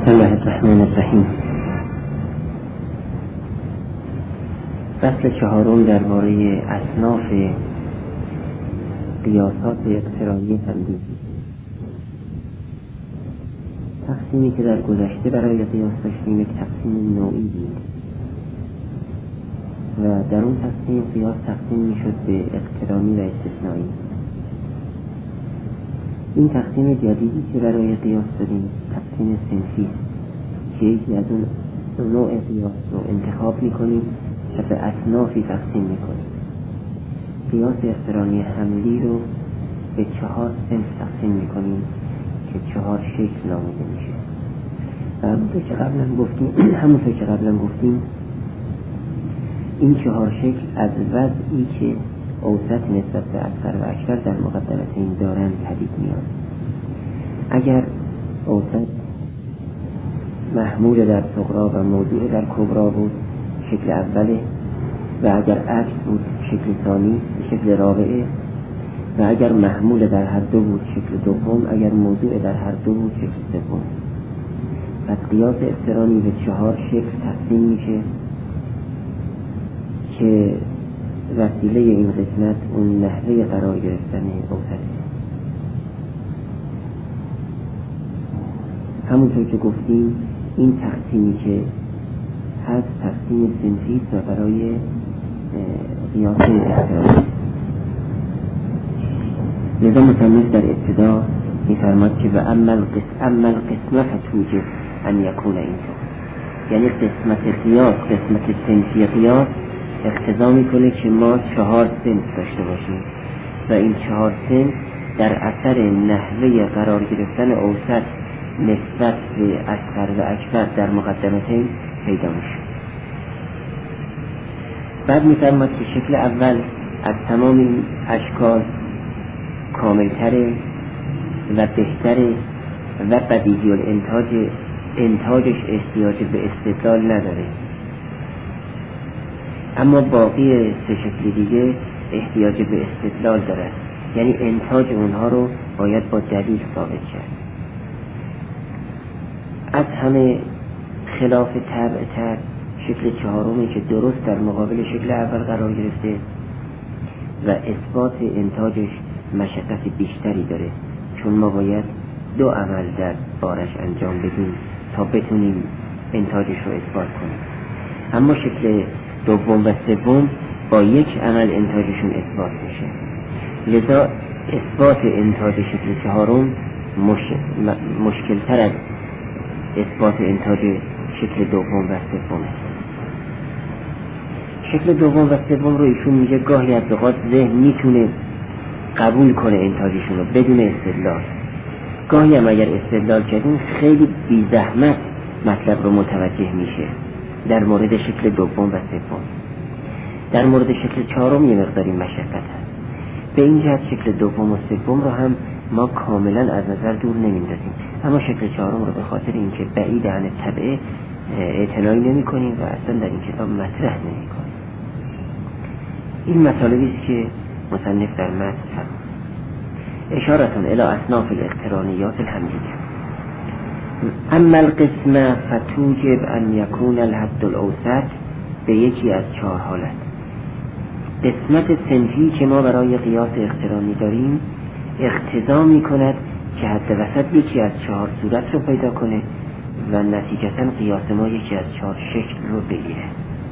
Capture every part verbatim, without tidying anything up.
بسم الله الرحمن الرحیم. فصل چهارم درباره اصناف قیاسات اقترانی تمدیدی. تقسیمی که در گذشته برای قیاس داشتیم یک تقسیم نوعی بود و در اون تقسیم قیاس تقسیم میشد به اقترانی و استثنایی. این تقسیم جدیدی که برای قیاس داریم تقسیم صنفی که یکی از اون نوع قیاس رو انتخاب میکنیم و به اصنافی تقسیم میکنیم. قیاس اقترانی حملی رو به چهار صنف تقسیم میکنیم که چهار شکل نامیده میشه. و همونطور که قبلا گفتیم همونطور که قبلا گفتیم این چهار شکل از وضعی که اوسط نسبت به اصغر و اکبر در مقدمتین دارند پدید میاد. اگر اوسط محمول در صغرا و موضوع در کبرا بود شکل اوله، و اگر عکس بود شکل ثانی شکل رابعه، و اگر محمول در هر دو بود شکل دوم، اگر موضوع در هر دو بود شکل سوم. پس قیاس اقترانی به چهار شکل تقسیم میشه که وسیله این قسمت اون نحوه قرار گرفتن اوسطه. همونطور که گفتیم این تقسیمی که هست تقسیم صنفی و برای قیاس اقترانی. لذا مصنف در ابتدا می‌فرماد که و اما القسم اما القسمه فتوجب ان یکون اینطور، یعنی قسمت قیاس قسمت صنفی قیاس اقتضا میکنه که ما چهار صنف داشته باشیم و این چهار صنف در اثر نحوه قرار گرفتن اوسط نسبت به اصغر و اکبر در مقدمتین پیدا میشه. بعد میفرماد که شکل اول از تمام این اشکال کاملتره و بهتره و بدیهی الانتاج انتاجش احتیاج به استدلال نداره، اما باقی سه شکل دیگه احتیاج به استدلال داره، یعنی انتاج اونها رو باید با دلیل ثابت کرد. از همه خلاف طبع تر شکل چهارمی که درست در مقابل شکل اول قرار گرفته و اثبات انتاجش مشقت بیشتری داره، چون ما باید دو عمل در بارش انجام بدیم تا بتونیم انتاجش رو اثبات کنیم. اما شکل دوم و سوم با یک عمل انتاجشون اثبات میشه. لذا اثبات انتاج شکل چهارم مش... مشکل تر از اثبات انتاج شکل دوم و سوم. شکل دوم و سوم رو ایشون میگه گاهی از اوقات ذهن میتونه قبول کنه انتاجشون رو بدون استدلال، گاهی هم اگر استدلال کردیم خیلی بی زحمت مطلب رو متوجه میشه. در مورد شکل دوم و سوم. در مورد شکل چهارم یه مقداری مشقت هست. به این جهت شکل دوم و سوم رو هم ما کاملا از نظر دور نمیندازیم، اما شکل چهارم رو به خاطر اینکه بعید عن طبعه اعتنایی نمی کنیم و اصلا در این کتاب مطرح نمی کنیم. این مطالبی است که مصنف در متن فرمود. اشارتون الی اصناف الاقترانیات الحملیه. اما القسمه فتوجب ان یکون الحد الاوسط به یکی از چهار حالت. قسمت صنفی که ما برای قیاس اقترانی داریم اقتضا می کند که حد وسط یکی از چهار صورت رو پیدا کنه و نتیجتا قیاس ما یکی از چهار شکل رو بگیره.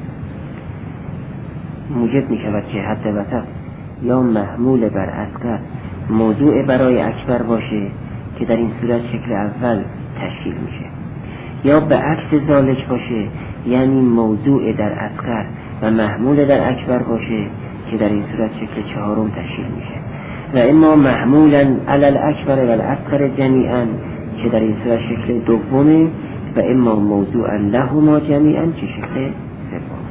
موجب می شود که حد وسط یا محمول بر اصغر موضوع برای اکبر باشه که در این صورت شکل اول تشکیل میشه، یا به عکس ذالک باشه یعنی موضوع در اصغر و محمول در اکبر باشه که در این صورت شکل چهارم تشکیل میشه، و اما محمولا علی الاکبر و الاصغر جمیعا که در این صورت شکل دومه، و اما موضوعا لهما جمیعا که شکل سومه.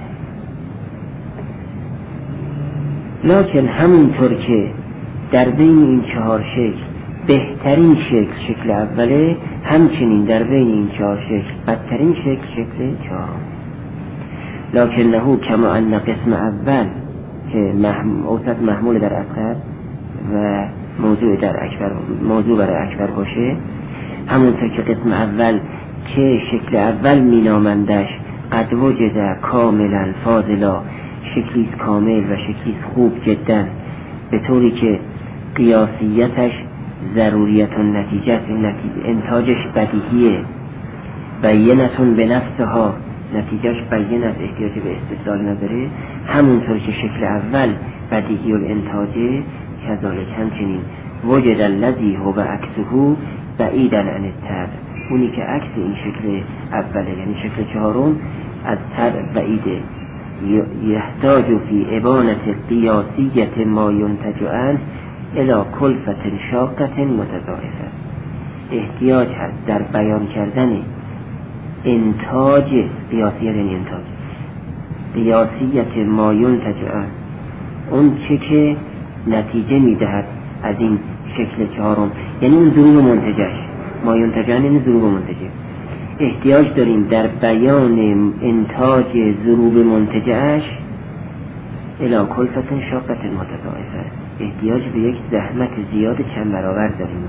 لکن همونطور که در بین این چهار شکل بهترین شکل شکل اوله، همچنین در بین این چهار شکل بدترین شکل شکل چهارم. لکنه کما ان قسم اول که محم... اوسط محمول در اصغر و موضوع در اکبر موضوع برای اکبر باشه، همونطور که قسم اول که شکل اول مینامندش قد وجد کاملا فاضلا، شکلیست کامل و شکلیست خوب جدا، به طوری که قیاسیتش ضروریت و نتیجه انتاجش بدیهیه، بینتون به نفسها نتیجهش بیان از احتیاج به استدلال نداره، همونطور که شکل اول بدیهی الانتاجه کذالک همچنین وجد الذی هو عکسه بعیدا عن الطبع، اونی که عکس این شکل اوله یعنی شکل چهارم از طبع بعیده، یحتاج فی ابانت قیاسیت ما ینتج عنه الی کلفت شاقة متضاعفه، احتیاج هست در بیان کردن انتاج قیاسیت یعنی انتاج قیاسیت ما ینتج عنه، اون چه که نتیجه میدهد از این شکل چهارم، یعنی اون ضروب منتجش، ما ینتج عنه یعنی ضروب منتجه، احتیاج داریم در بیان انتاج ضروب منتجش الی کلفت شاقة متضاعفه، احتیاج به یک زحمت زیاد چند برابر داریم.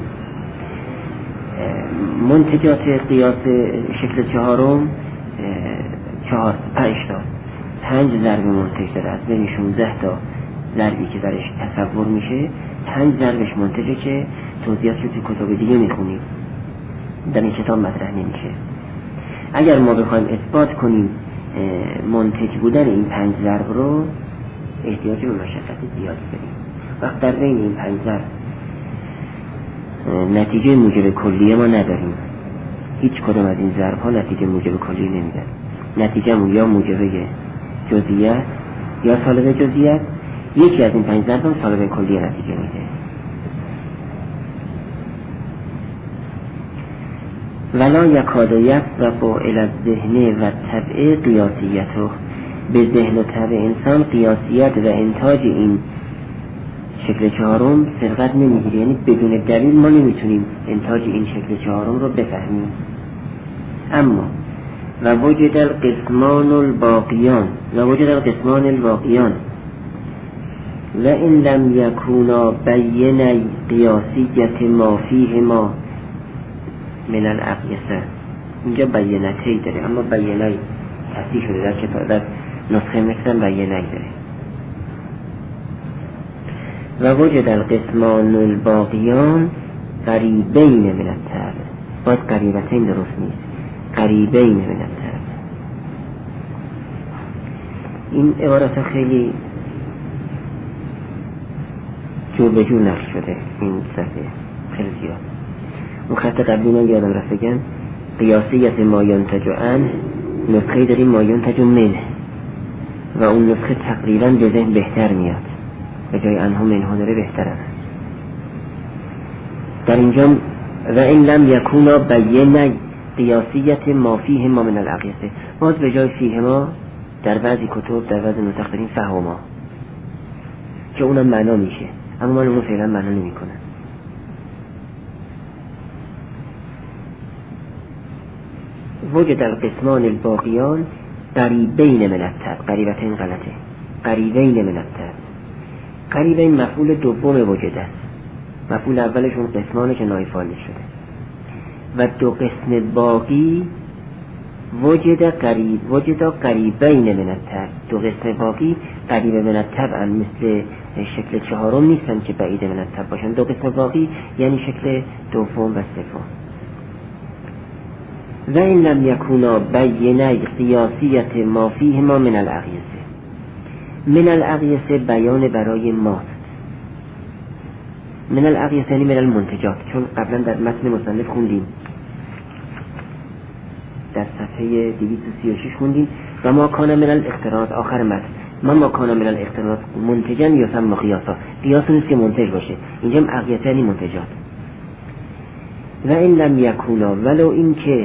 منتجات قیاس شکل چهارم چهار پنج تا پنج ضرب منتج داره، از بین شانزده تا ضربی که درش تصور میشه پنج ضربش منتجه که توضیحاتش رو تو کتاب دیگه میخونیم، در این کتاب مطرح نمیشه. اگر ما بخوایم اثبات کنیم منتج بودن این پنج ضرب رو، احتیاج به مشقت زیادی داریم. وقت در بین این پنج ضرب نتیجه موجب کلیه ما نداریم، هیچ کدوم از این ضرب ها نتیجه موجب کلیه نمیدن، نتیجه مو یا موجب جزئیت یا سالب جزئیت، یکی از این پنج ضرب هم سالب کلیه نتیجه میده. ولا یکاد یفضل الی الذهن و طبع قیاسیته، به ذهن و طبع انسان قیاسیت و انتاج این شکل چهارم سرقت نمیگیره، یعنی بدون دلیل ما نمیتونیم انتاج این شکل چهارم رو بفهمیم. اما و وجد القسمان الباقیان و وجد القسمان الباقیان و این لم یکونا بین قیاسیت ما فیه ما من الاقیسه، اینجا بینتی داره اما بینی تصحیح شده در کتاب در نسخه مثلا بینی داره. و وجد القسمان الباقیان قریبین من الطبع، باید قریبتین درست نیست، قریبین من الطبع. این عبارت خیلی جور به جور نقش شده این صفحه، خیلی زیاد. اون خط قبلی من یادم رفت بگم قیاسیت ما ینتج عنه، نسخه داریم ما ینتج منه و اون نسخه تقریبا به ذهن بهتر میاد، به جای انها منها داره بهتره. در اینجا و این لم یکونا بین قیاسیت ما فیه ما من الاقیسه، باز به جای فیه ما در بعضی کتب در بعضی نسخ داریم فهم ما که اونم معنا میشه، اما من اونو فعلا معنا نمی کنم. وجد القسمان الباقیان قریبین من الطبع، قریبتین غلطه، قریبین من الطبع. قریبین مفعول دوم وجد است، مفعول اولشون قسمانه که نایب فاعل شده، و دو قسم باقی وجد قریب وجد قریبین من الطبع، دو قسم باقی قریب من الطبع مثل شکل چهارم نیستن که بعید من الطبع باشن، دو قسم باقی یعنی شکل دوم و سوم. و این لم یکونا بینی قیاسیت ما فیه ما من الاقیسه، من الاقیسه بیان برای ماست، من الاقیسه یعنی من المنتجات، چون قبلا در متن مصنف خوندیم در صفحه دویست و سی و شش خوندیم و ما کان من الاقتراض آخر متن، ما ما کان من الاقتراض منتجا یسمى قیاسا، قیاس نیست که منتج باشه، اینجا هم اقیسه یعنی منتجات. و این لم یکونا ولو این که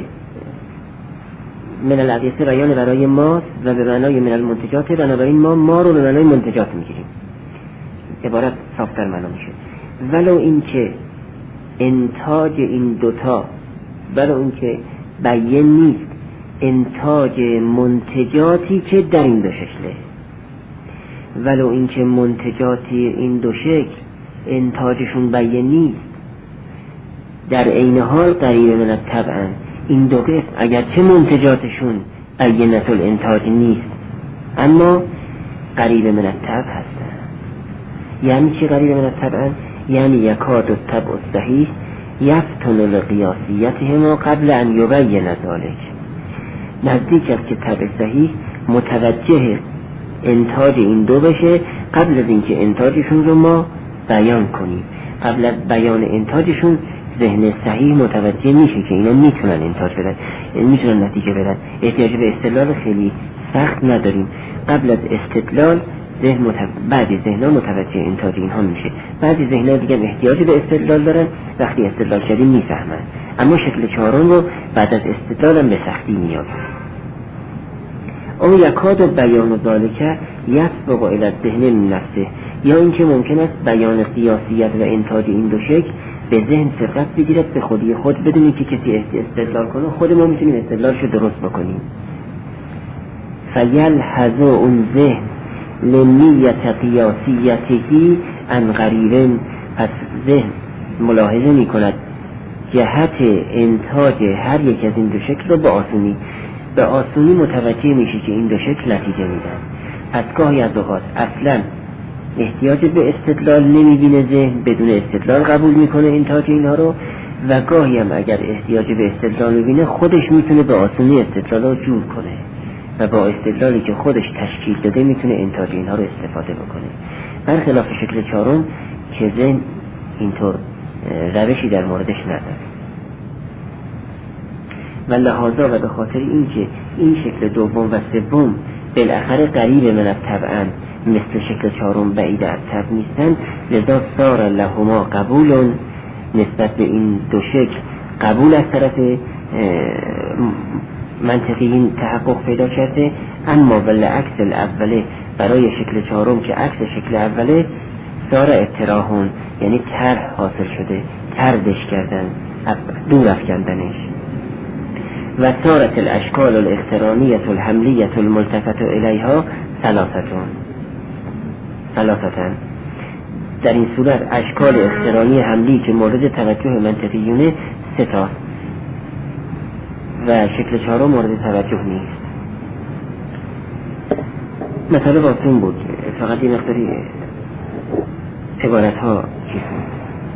من الاقیسه بیان برای ماست و به معنای من المنتجات، بنابراین ما ما رو به معنای منتجات میگیریم، عبارت صافتر معنا میشه. ولو این که انتاج این دوتا، ولو این که بیان نیست انتاج منتجاتی که در این دو شکله، ولو این که منتجاتی این دو شکل انتاجشون بیان نیست، در عین حال قریب من الطبع، این دو قسم اگرچه منتجاتشون عینت الانتاج نیست اما قریب من الطبع هستن. یعنی چی قریب من الطبع؟ یعنی یکاد الطبع الصحیح یفتن لقیاسیتهما قبل ان یبین ذلک. نزدیک است که طبع صحیح متوجه انتاج این دو بشه قبل از اینکه انتاجشون رو ما بیان کنیم. قبل از بیان انتاجشون ذهن صحیح متوجه میشه که اینا میتونن انتاج بدن، میتونن نتیجه بدن. احتیاج به استدلال خیلی سخت نداریم. قبل از استدلال ذهن متو... بعضی ذهن‌ها متوجه انتاج اینها میشه، بعضی ذهن‌ها دیگه احتیاج به استدلال دارن، وقتی استدلال کردیم میفهمن. اما شکل چهارم رو بعد از استدلال هم به سختی میاد. او یکاد بیان ذالک یسبق الی الذهن من نفسه، یا اینکه ممکن است بیان قیاسیت و انتاج این دو شکل به ذهن سرقت بگیرد به خودی خود بدون که کسی استدلال کنه. خود ما میتونیم استدلالشو درست بکنیم. فیلحظ اون ذهن لنیت قیاسیتهی عن قریب، پس ذهن ملاحظه میکند جهت انتاج هر یک از این دو شکل رو به آسونی به آسونی متوجه میشه که این دو شکل نتیجه میدن. پس گاهی از اوقات اصلا احتیاج به استدلال نمیبینه ذهن، بدون استدلال قبول میکنه انتاج اینها رو، و گاهی هم اگر احتیاج به استدلال میبینه خودش میتونه به آسونی استدلال رو جور کنه و با استدلالی که خودش تشکیل داده میتونه انتاج اینها رو استفاده بکنه. برخلاف شکل چهارم که ذهن اینطور روشی در موردش نداره. و لحاظا و به خاطر اینکه این شکل دوم و سوم بالاخره قریب من الطبع مثل شکل چهارم بعید از طبع نیستن، لذا صار لهما قبول نسبت به این دو شکل قبول از طرف منطقیین تحقق پیدا کرده. اما بالعکس الاوله برای شکل چهارم که عکس شکل اوله صار اطراحون، یعنی طرح حاصل شده، طردش کردن، دور افکندنش. و صارت الاشکال الاقترانیه الحملیه الملتفت الیها ثلاثتون ثلاثتن. در این صورت اشکال اقترانی حملی که مورد توجه منطقیونه سه تا و شکل چهارم مورد توجه نیست. مثلا واسون بود، فقط این مقداری عبارت ها چیز بود،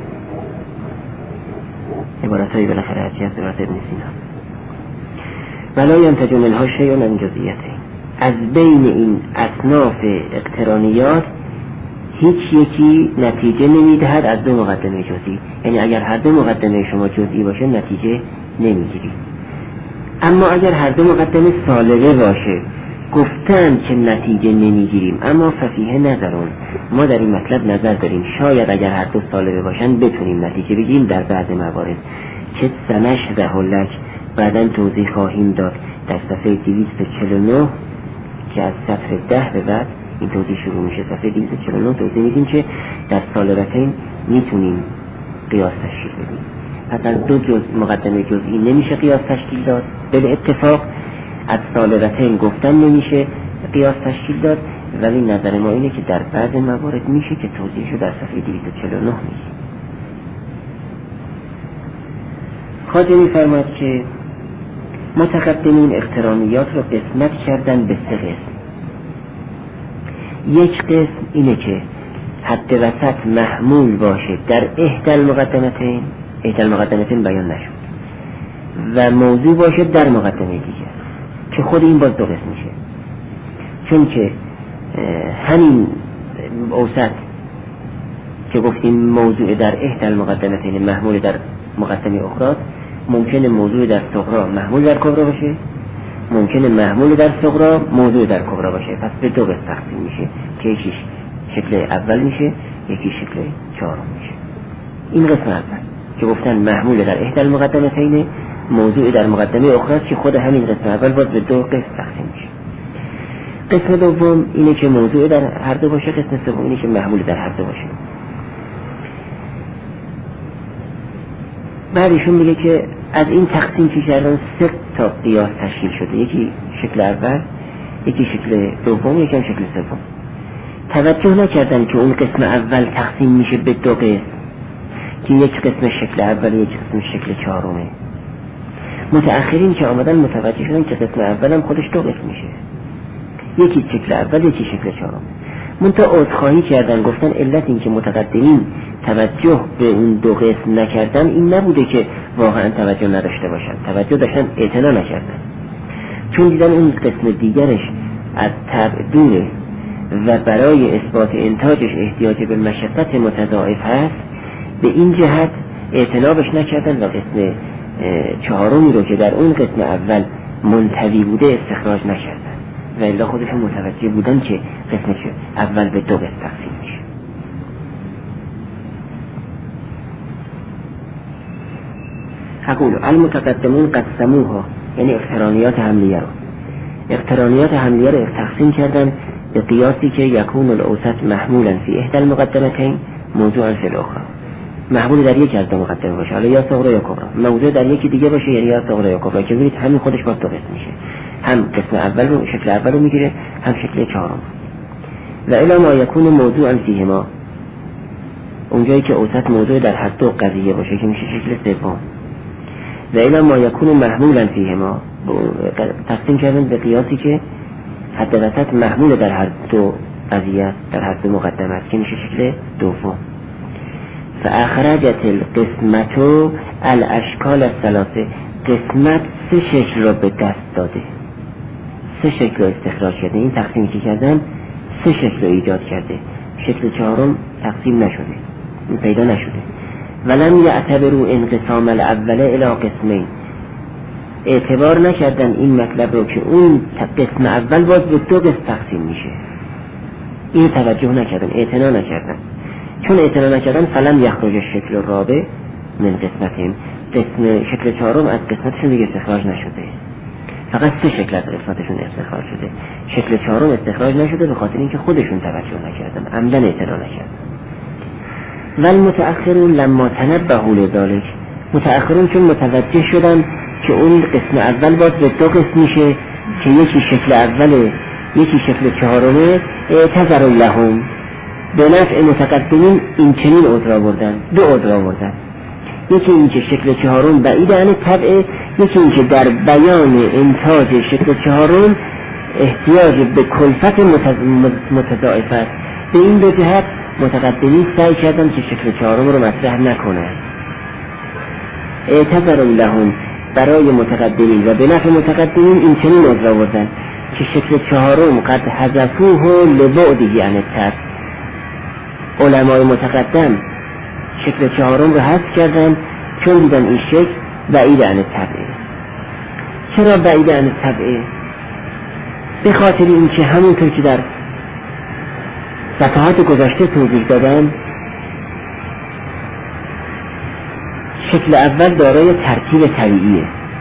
عبارت هایی بالاخره هرچی از عبارت ابن سینا. ولا ینتج منها شیء من جزئیاته. از بین این اصناف اقترانیات هیچ یکی نتیجه نمیدهد از دو مقدمه جزئی. یعنی اگر هر دو مقدمه شما جزئی باشه نتیجه نمیگیرید. اما اگر هر دو مقدمه سالبه باشه گفتن که نتیجه نمیگیریم، اما ففیه نظرون، ما در این مطلب نظر داریم شاید اگر هر دو سالبه باشن بتونیم نتیجه بگیریم در بعض موارد که سنش ذهلک بعداً توضیح خواهیم داد در صفحه دویست و چهل و نه که از صفحه ده به بعد این توضیح شروع میشه. صفحه دویست و چهل و نه توضیح میدیم که در سالبتین میتونیم قیاس تشکیل بدیم. پس از دو جز مقدمه جزئی نمیشه قیاس تشکیل داد، به اتفاق از سالبتین گفتن نمیشه قیاس تشکیل داد، ولی نظر ما اینه که در بعض موارد میشه که توضیحشو در صفحه دویست و چهل و نه میگیم. خواجه میفرماد که متقدمین اقترانیات رو قسمت کردن به سه قسم. یک قسم اینه که حد وسط محمول باشه در احدى المقدمتین، احدى المقدمتین بیان نشد، و موضوع باشه در مقدمه دیگه، که خود این باز دو قسم میشه. چون که همین اوسط که گفتیم موضوع در احدى المقدمتین محمول در مقدمه اخرى، ممکنه موضوع در صغرا محمول در کبرا باشه، ممکنه محمول در صغرا موضوع در کبرا باشه. پس به دو قسم تقسیم میشه که یکیش شکل اول میشه، یکی شکل چهارم میشه. این قسم اول که گفتن محمول در احدى المقدمتین، موضوع در مقدمه اخرى، که خود همین قسم اول باز به دو قسم تقسیم میشه. قسم دوم اینه که موضوع در هر دو باشه، قسم سوم اینه که محمول در هر دو باشه. بعدشون میگه که از این تقسیم که کردن سه تا قیاس تشکیل شده، یکی شکل اول، یکی شکل دوم، یکی هم شکل سوم. توجه نکردن که اون قسم اول تقسیم میشه به دو قسم، که یک قسم شکل اول، یک قسم شکل چهارمه. متأخرین که آمدن متوجه شدن که قسم اولم خودش دو قسم میشه، یکی شکل اول یکی شکل چهارم. منتها عذرخواهی کردن، گفتن علت این که متقدمین توجه به اون دو قسم نکردن این نبوده که واقعا توجه نداشته باشن، توجه داشتن، اعتنا نکردن، چون دیدن اون قسم دیگرش از طبع دوره و برای اثبات انتاجش احتیاج به مشقت متضاعف هست، به این جهت اعتنابش نکردن و قسم چهارمی رو که در اون قسم اول منطوی بوده استخراج نکردن و الا خودشون متوجه بودن که قسم اول به دو قسم تقسیم میشه. اقول المتقدمون قسموها، یعنی اقترانیات حملیه رو اقترانیات حملیه رو تقسیم کردن به قیاسی که یکون الاوسط محمولا فی احدى المقدمتین موضوعا فی الاخرى، محمول در یک از دو مقدمه باشه، حالا یا صغرا یا کبرا، موضوع در یکی دیگه باشه، یعنی یا صغرا یا کبرا، که ببینید همین خودش با دو قسم میشه، هم قسم اول رو شکل اول رو میگیره هم شکل چهارم. و الی ما یکون موضوعا فیهما، اونجایی که اوسط موضوع در هر دو قضیه باشه که میشه شکل سوم. و الی ما یکون محمولا فیهما، تقسیم کردن به قیاسی که حد وسط محمول در هر دو قضیه، در هر دو مقدمه است که میشه شکل دوم. فاخرجت القسمت الاشکال الثلاثه، قسمت سه شکل را به دست داده، سه شکل را استخراج کرده. این تقسیمی که کردن سه شکل را ایجاد کرده، شکل چهارم تقسیم نشده، این پیدا نشده. ولم یعتبروا انقسام الاول الی قسمین، اعتبار نکردن این مطلب رو که اون قسم اول باز به دو قسم تقسیم میشه، این توجه نکردن، اعتنا نکردن. چون اعتنا نکردن فلم یخرج الشکل الرابع من قسمتهم، قسم شکل چهارم از قسمتشون دیگه استخراج نشده، فقط سه شکل از قسمتشون استخراج شده، شکل چهارم استخراج نشده به خاطر اینکه خودشون توجه نکردن، عمدن اعتنا نکردن. والمتأخرون لما تنبهوا لذلك، متأخرون چون متوجه شدن که اون قسم اول باز به دو قسم میشه که یکی شکل اوله یکی شکل چهارمه، اعتذروا لهم، به نفع متقدمین این چنین عذر آوردن، دو عذر آوردن، یکی این که شکل چهارم بعید عن طبع، یکی این که در بیان انتاج شکل چهارم احتیاج به کلفت متضاعف است. به این دو جهت متقدمین سعی کردن که شکل چهارم رو مطرح نکنن. اعتذروا لهم، برای متقدمین و به نفع متقدمین این چنین عذر آوردن که شکل چهارم قد حذفوه لبعده عن الطبع، علمای متقدم شکل چهارم رو حذف کردن چون دیدن این شکل بعید عن الطبع. چرا بعید عن الطبع؟ به خاطر این که همونطور که در صفحات گذشته توضیح دادن، شکل اول دارای ترتیب طبیعیه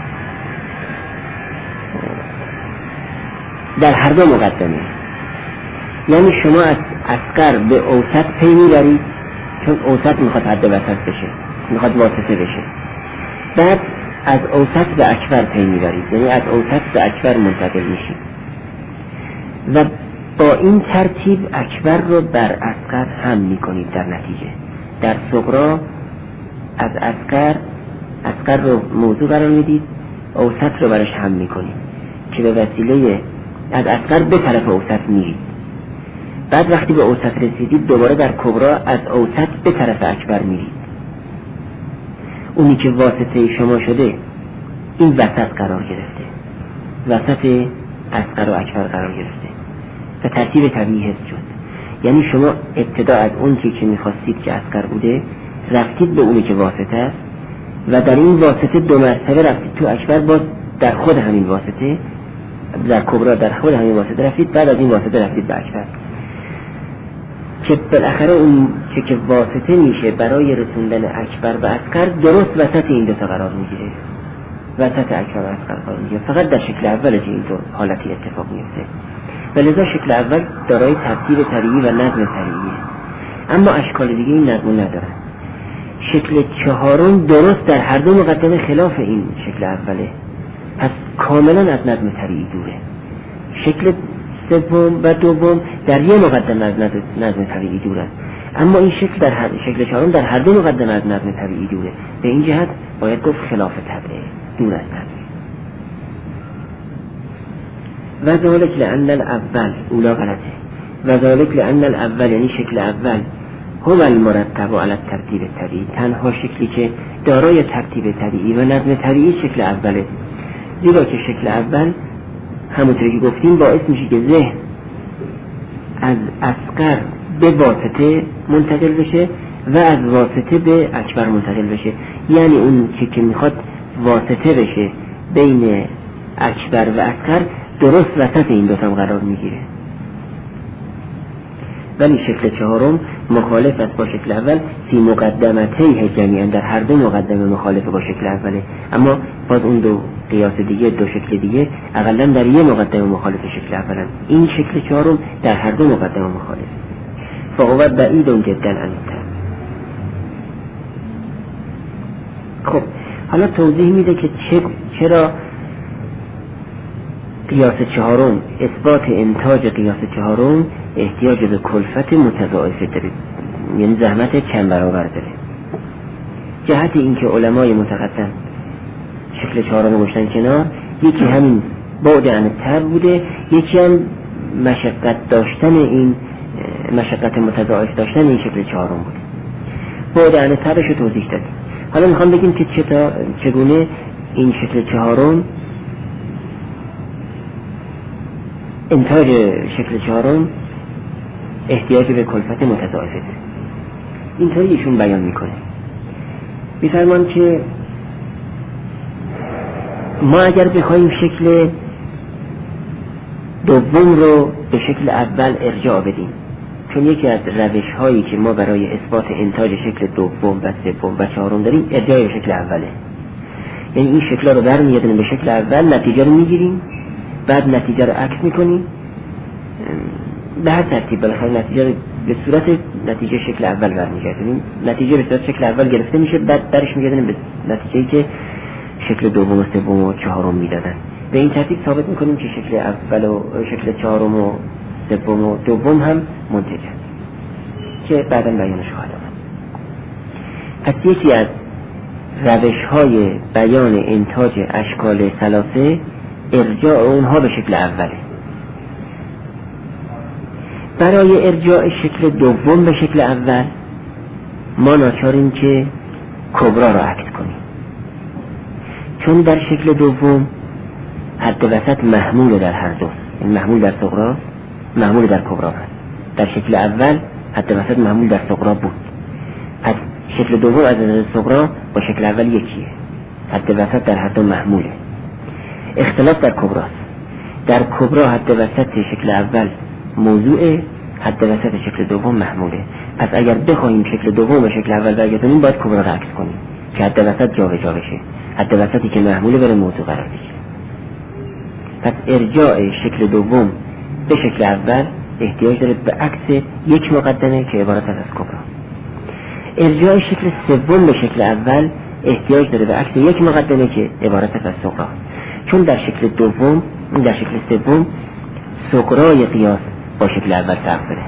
در هر دو مقدمه، یعنی شما از اصغر به اوسط پی میبرید چون اوسط میخواد حد وسط بشه، میخواد واسطه بشه، بعد از اوسط به اکبر پی میبرید، یعنی از اوسط به اکبر منتقل میشید و با این ترتیب اکبر رو بر اصغر هم میکنید. در نتیجه در صغرا از اصغر اصغر رو موضوع قرار میدید، اوسط رو برش هم میکنید که به وسیله از اصغر به طرف اوسط میرید. بعد وقتی به اوسط رسیدید دوباره در کبرا از اوسط به طرف اکبر میرید. اونی که واسطه شما شده این وسط قرار گرفته، وسط اصغر و اکبر قرار گرفته و ترتیب طبیعی حفظ شد. یعنی شما ابتدا از اون که که میخواستید که اصغر بوده رفتید به اونی که واسطه است و در این واسطه دو مرتبه رفتید تو اکبر، باز در خود همین واسطه در کبرا در خود همین واسطه رفتید، بعد از این واسطه رفتید به اکبر، که بالاخره اون چه که واسطه میشه برای رسوندن اکبر به اصغر درست وسط این دو تا قرار میگیره، وسط اکبر و اصغر قرار میگیره. فقط در شکل اول که اینطور حالتی اتفاق میفته و لذا شکل اول دارای ترتیب طبیعی و نظم طبیعیه، اما اشکال دیگه این نظم نداره. شکل چهارم درست در هر دو مقدمه خلاف این شکل اوله، پس کاملا از نظم طبیعی دوره. شکل سوم و دوم در یک مقدمه از نظم طبیعی دوره، اما این شکل در هر شکل چهارم در هر دو مقدمه از نظم طبیعی دوره. به این جهت باید گفت خلاف طبیعی، دور از طبیعی. و ذالک لأن الاول اولا غلطه، و ذالک لأن الاول یعنی شکل اول هو المرتب علی الترتیب طبیعی، تنها شکلی که دارای ترتیب طبیعی و نظم طبیعی شکل اوله، زیرا که شکل اول همونطوری که گفتیم باعث میشه که ذهن از اصغر به واسطه منتقل بشه و از واسطه به اکبر منتقل بشه، یعنی اون که که میخواد واسطه بشه بین اکبر و اصغر درست وسط این دوتا قرار میگیره. ولی شکل چهارم مخالف است با شکل اول فی مقدمتیه جمیعا، در هر دو مقدمه مخالف با شکل اوله، اما باز اون دو قیاس دیگه، دو شکل دیگه اقلا در یه مقدمه مخالف شکل اولن، این شکل چهارم در هر دو مقدمه مخالف. فهو بعید جدا عن التام. خب حالا توضیح میده که چرا قیاس چهارم، اثبات انتاج قیاس چهارم احتیاج به کلفت متضاعفه داره، یعنی زحمت چند برابر داره. جهت اینکه علمای متقدم شکل چهارم گذاشتن کنار، یکی همین بعد عن التر بوده، یکی هم مشقت داشتن این مشقت متضاعف داشتن این شکل چهارم بوده. بعد عن الترش رو توضیح دادیم. حالا میخوام بگیم که چطور چگونه این شکل چهارم، انتاج شکل چهارم احتیاج به کلفت متضاعفه داره. اینطوری ایشون بیان میکنه، میفرمان که ما اگر بخوایم شکل دوم رو به شکل اول ارجاع بدیم، چون یکی از روش هایی که ما برای اثبات انتاج شکل دوم و سوم و چهارم داریم ارجاع به شکل اوله، یعنی این شکل رو برمیگردیم به شکل اول، نتیجه رو میگیریم، بعد نتیجه رو عکس میکنیم به هر ترتیب، بالاخره نتیجه رو به صورت نتیجه شکل اول برمیگردیم، نتیجه به صورت شکل اول گرفته میشه، بعد درش میگردیم به نتیجه‌ای که شکل دوم و سوم و چهارم میدادن. به این ترتیب ثابت میکنیم که شکل اول و شکل چهارم و سوم و دوم هم منتجه، که بعدا بیانش خواهد آمد. پس یکی از روش های بیان انتاج اشکال ثلاثه ارجاع اونها به شکل اوله. برای ارجاع شکل دوم به شکل اول ما ناچاریم که کبرا را عکس کنیم، چون در شکل دوم حد وسط محمول در هر دو، این محمول در صغرا محمول در کبرا هست. در شکل اول حد وسط محمول در صغرا بود، پس شکل دوم از نظر صغرا با شکل اول یکیه، حد وسط در هر دو محموله. اختلاف در کبراست، در کبرا حد وسط شکل اول موضوع، حد وسط شکل دوم محموله. پس اگر بخوایم شکل دوم و شکل اول برگردونیم باید کبرا را عکس کنیم که حد وسط جابجا بشه، حد وسطی که محموله بره موضوع قرار بگیره. پس ارجاع شکل دوم به شکل اول احتیاج داره به عکس یک مقدمه که عبارت از کبرا. ارجاع شکل سوم به شکل اول احتیاج داره به عکس یک مقدمه که عبارت از صغرا، چون در شکل دوم در شکل سوم صغرای قیاس با شکل اول فرق داره.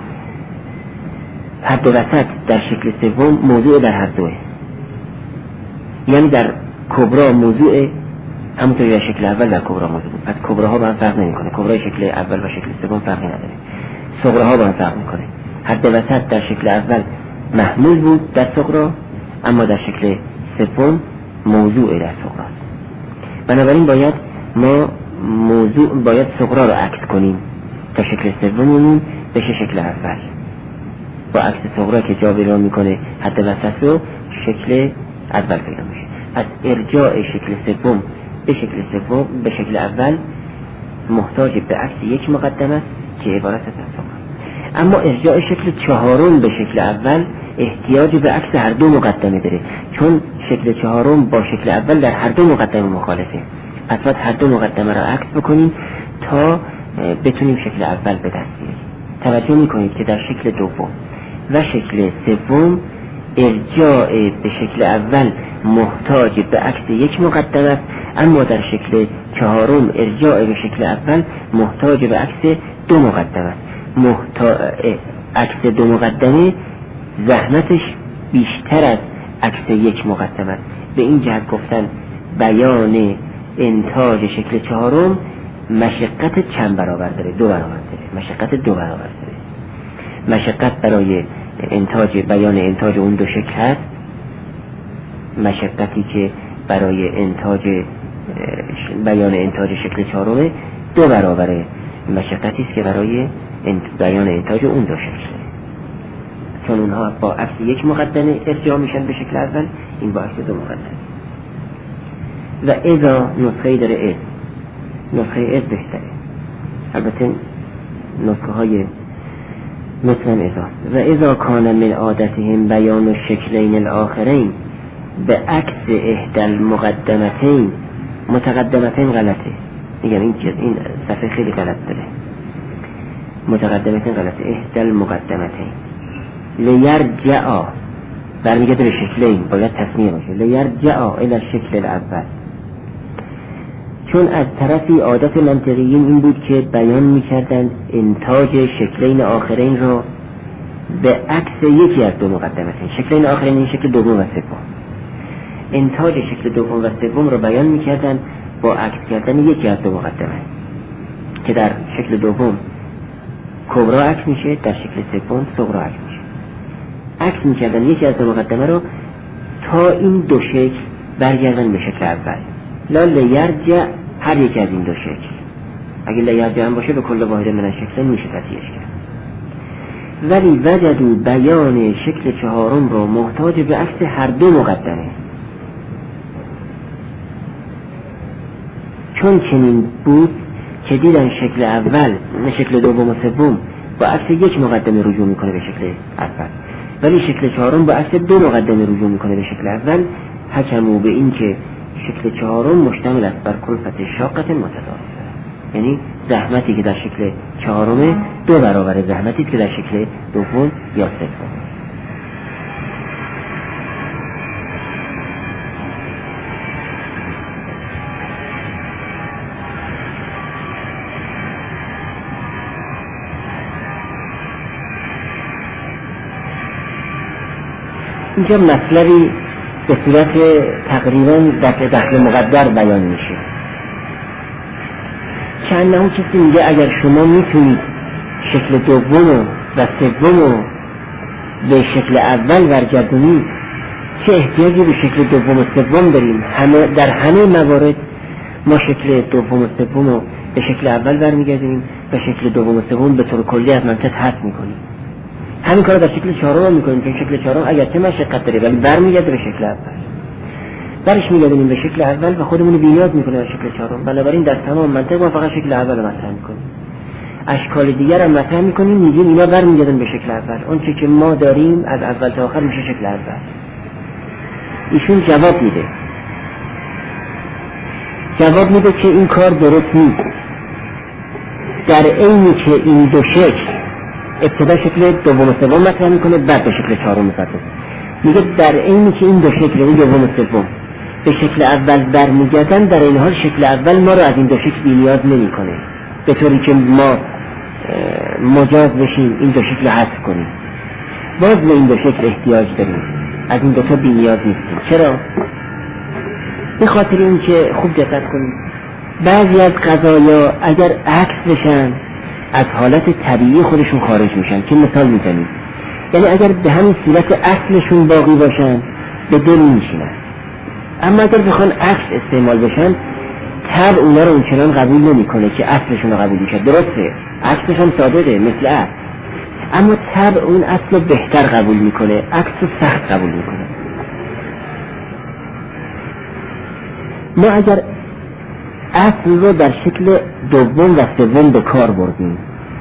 حد وسط در شکل سوم موضوع در هر دوه، یعنی در کبرا موضوع همونطوری در شکل اول در کبرا موضوع بود. پس کبراها با هم فرق نمیکنه، کبرای شکل اول و شکل سوم فرقی نداره، صغراها با هم فرق میکنه. حد وسط در شکل اول محمول بود در صغرا، اما در شکل سوم موضوع در صغرا. بنابراین باید ما موضوع باید صغرا رو عکس کنیم تا شکل سوممون بشه شکل اول، با عکس صغرا که جابجا میکنه حد وسط رو شکل اول پیدا میشه. پس ارجاع شکل سوم به شکل سوم به شکل اول محتاج به عکس یک مقدمه است که عبارت از صغرا. اما ارجاع شکل چهارم به شکل اول احتیاج به عکس هر دو مقدمه داره، چون شکل چهارم با شکل اول در هر دو مقدمه مخالفه. پس باید هر دو مقدمه را عکس بکنیم تا بتونیم شکل اول به دست بیاریم. توجه میکنید که در شکل دوم و شکل سوم ارجاع به شکل اول محتاج به عکس یک مقدمه است، اما در شکل چهارم ارجاع به شکل اول محتاج به عکس دو مقدمه است. محتا... عکس دو مقدمه زحمتش بیشتر از عکس یک مقدمه است. به این جهت گفتن بیان انتاج شکل چهارم مشقت چند برابر داره؟ دو برابر داره. مشقت دو برابر داره. مشقت برای انتاج بیان انتاج اون دو شکل هست، مشقتی که برای انتاج بیان انتاج شکل چهارم دو برابره مشقتی است که برای بیان انتاج اون دو شکل، چون اونها با عکس یک مقدمه ارجاع میشن به شکل اول، این با عکس دو مقدمه. و اذا نسخه داره از نسخه از بهتره، البته نسخه های مثل اذا و اذا کان من عادتهم بیان الشکلین الاخرین به عکس احدى المقدمتین. متقدمتین غلطه، میگم این این صفحه خیلی غلط داره. متقدمتین غلطه، احدى المقدمتین. لیرجعا برمیگرده به شکلین، باید تصمیه باشه. لیرجعا الى الشکل الاول، چون از طرفی عادت منطقیین این بود که بیان میکردند انتاج شکلین آخرین رو به عکس یکی از دو مقدمتین. شکلین آخرین این شکل دوم و سوم، انتاج شکل دوم و سوم رو بیان میکردند با عکس کردن یکی از دو مقدمه، که در شکل دوم کبرا عکس میشه، در شکل سوم صغرا عکس میشه. عکس میکردن یکی از دو مقدمه رو تا این دو شکل برگردن به شکل اول. لا لیرجع هر یک از این دو شکل، اگه لیرجع هم باشه به کل واحد من شکل میشه تصحیحش کرد. ولی وجدوا بیان شکل چهارم رو محتاج به عکس هر دو مقدمه، چون چنین بود که دیدن شکل اول نه شکل دوم و سوم با عکس یک مقدمه رجوع میکنه به شکل اول، ولی شکل چهارم با عکس دو مقدمه رجوع میکنه به شکل اول. حکموا به این که شکل چهارم مشتمل است بر کلفت شاقت متضاعفه، یعنی زحمتی که در شکل چهارم دو برابر زحمتی که در شکل دوم یا سوم. اینجا مطلبی به صورت تقریبا دفع دخل مقدر بیان میشه که انه کسی میگه اگر شما میتونید شکل دوم و سوم به شکل اول برگردونید، چه احتیاجی به شکل دوم و سوم داریم؟ همه در همه موارد ما شکل دوم و سوم رو به شکل اول برمیگردونیم و شکل دوم و سوم به طور کلی از منطق حذف میکنیم. همین کارو در شکل چهارم هم میکنیم، چون شکل چهارم اگر چه مشقت داره ولی برمیگرده به شکل اول، برش میگردیم به شکل اول و خودمون رو بی‌نیاز میکنیم از شکل چهارم. بنابراین در تمام منطق ما فقط شکل اول رو مطرح میکنیم، اشکال دیگر هم مطرح میکنیم، میگیم اینا برمیگردن به شکل اول، اون چیزی که ما داریم از اول تا آخر میشه شکل اول. ایشون جواب میده جواب میده که این کار درست نیست، در عینی که این دو شکل ابتدا شکل دوم و سوم مطرح میکنه بعد به شکل چهارم میفته، میگه در عینی که این دو شکل این دوم و سوم به شکل اول برمیگردن، در این حال شکل اول ما رو از این دو شکل بی‌نیاز نمیکنه، به طوری که ما مجاز بشیم این دو شکل حذف کنیم. باز به این دو شکل احتیاج داریم، از این دو تا بی‌نیاز نیستیم. چرا؟ به خاطر این که خوب دقت کنید، بعضی از قضایا اگر عکس بشن از حالت طبیعی خودشون خارج میشن، که مثال میزنیم، یعنی اگر به همین صورت اصلشون باقی باشن به دل میشینن، اما اگر بخوان عکس استعمال بشن طبع اونا رو اونچنان قبول نمیکنه که اصلشون رو قبول میشه. درسته عکسش هم صادقه مثل اصل، اما طبع اون اصل رو بهتر قبول میکنه، عکس رو سخت قبول میکنه. ما اگر اصل رو در شکل دوم و سوم به کار بردیم،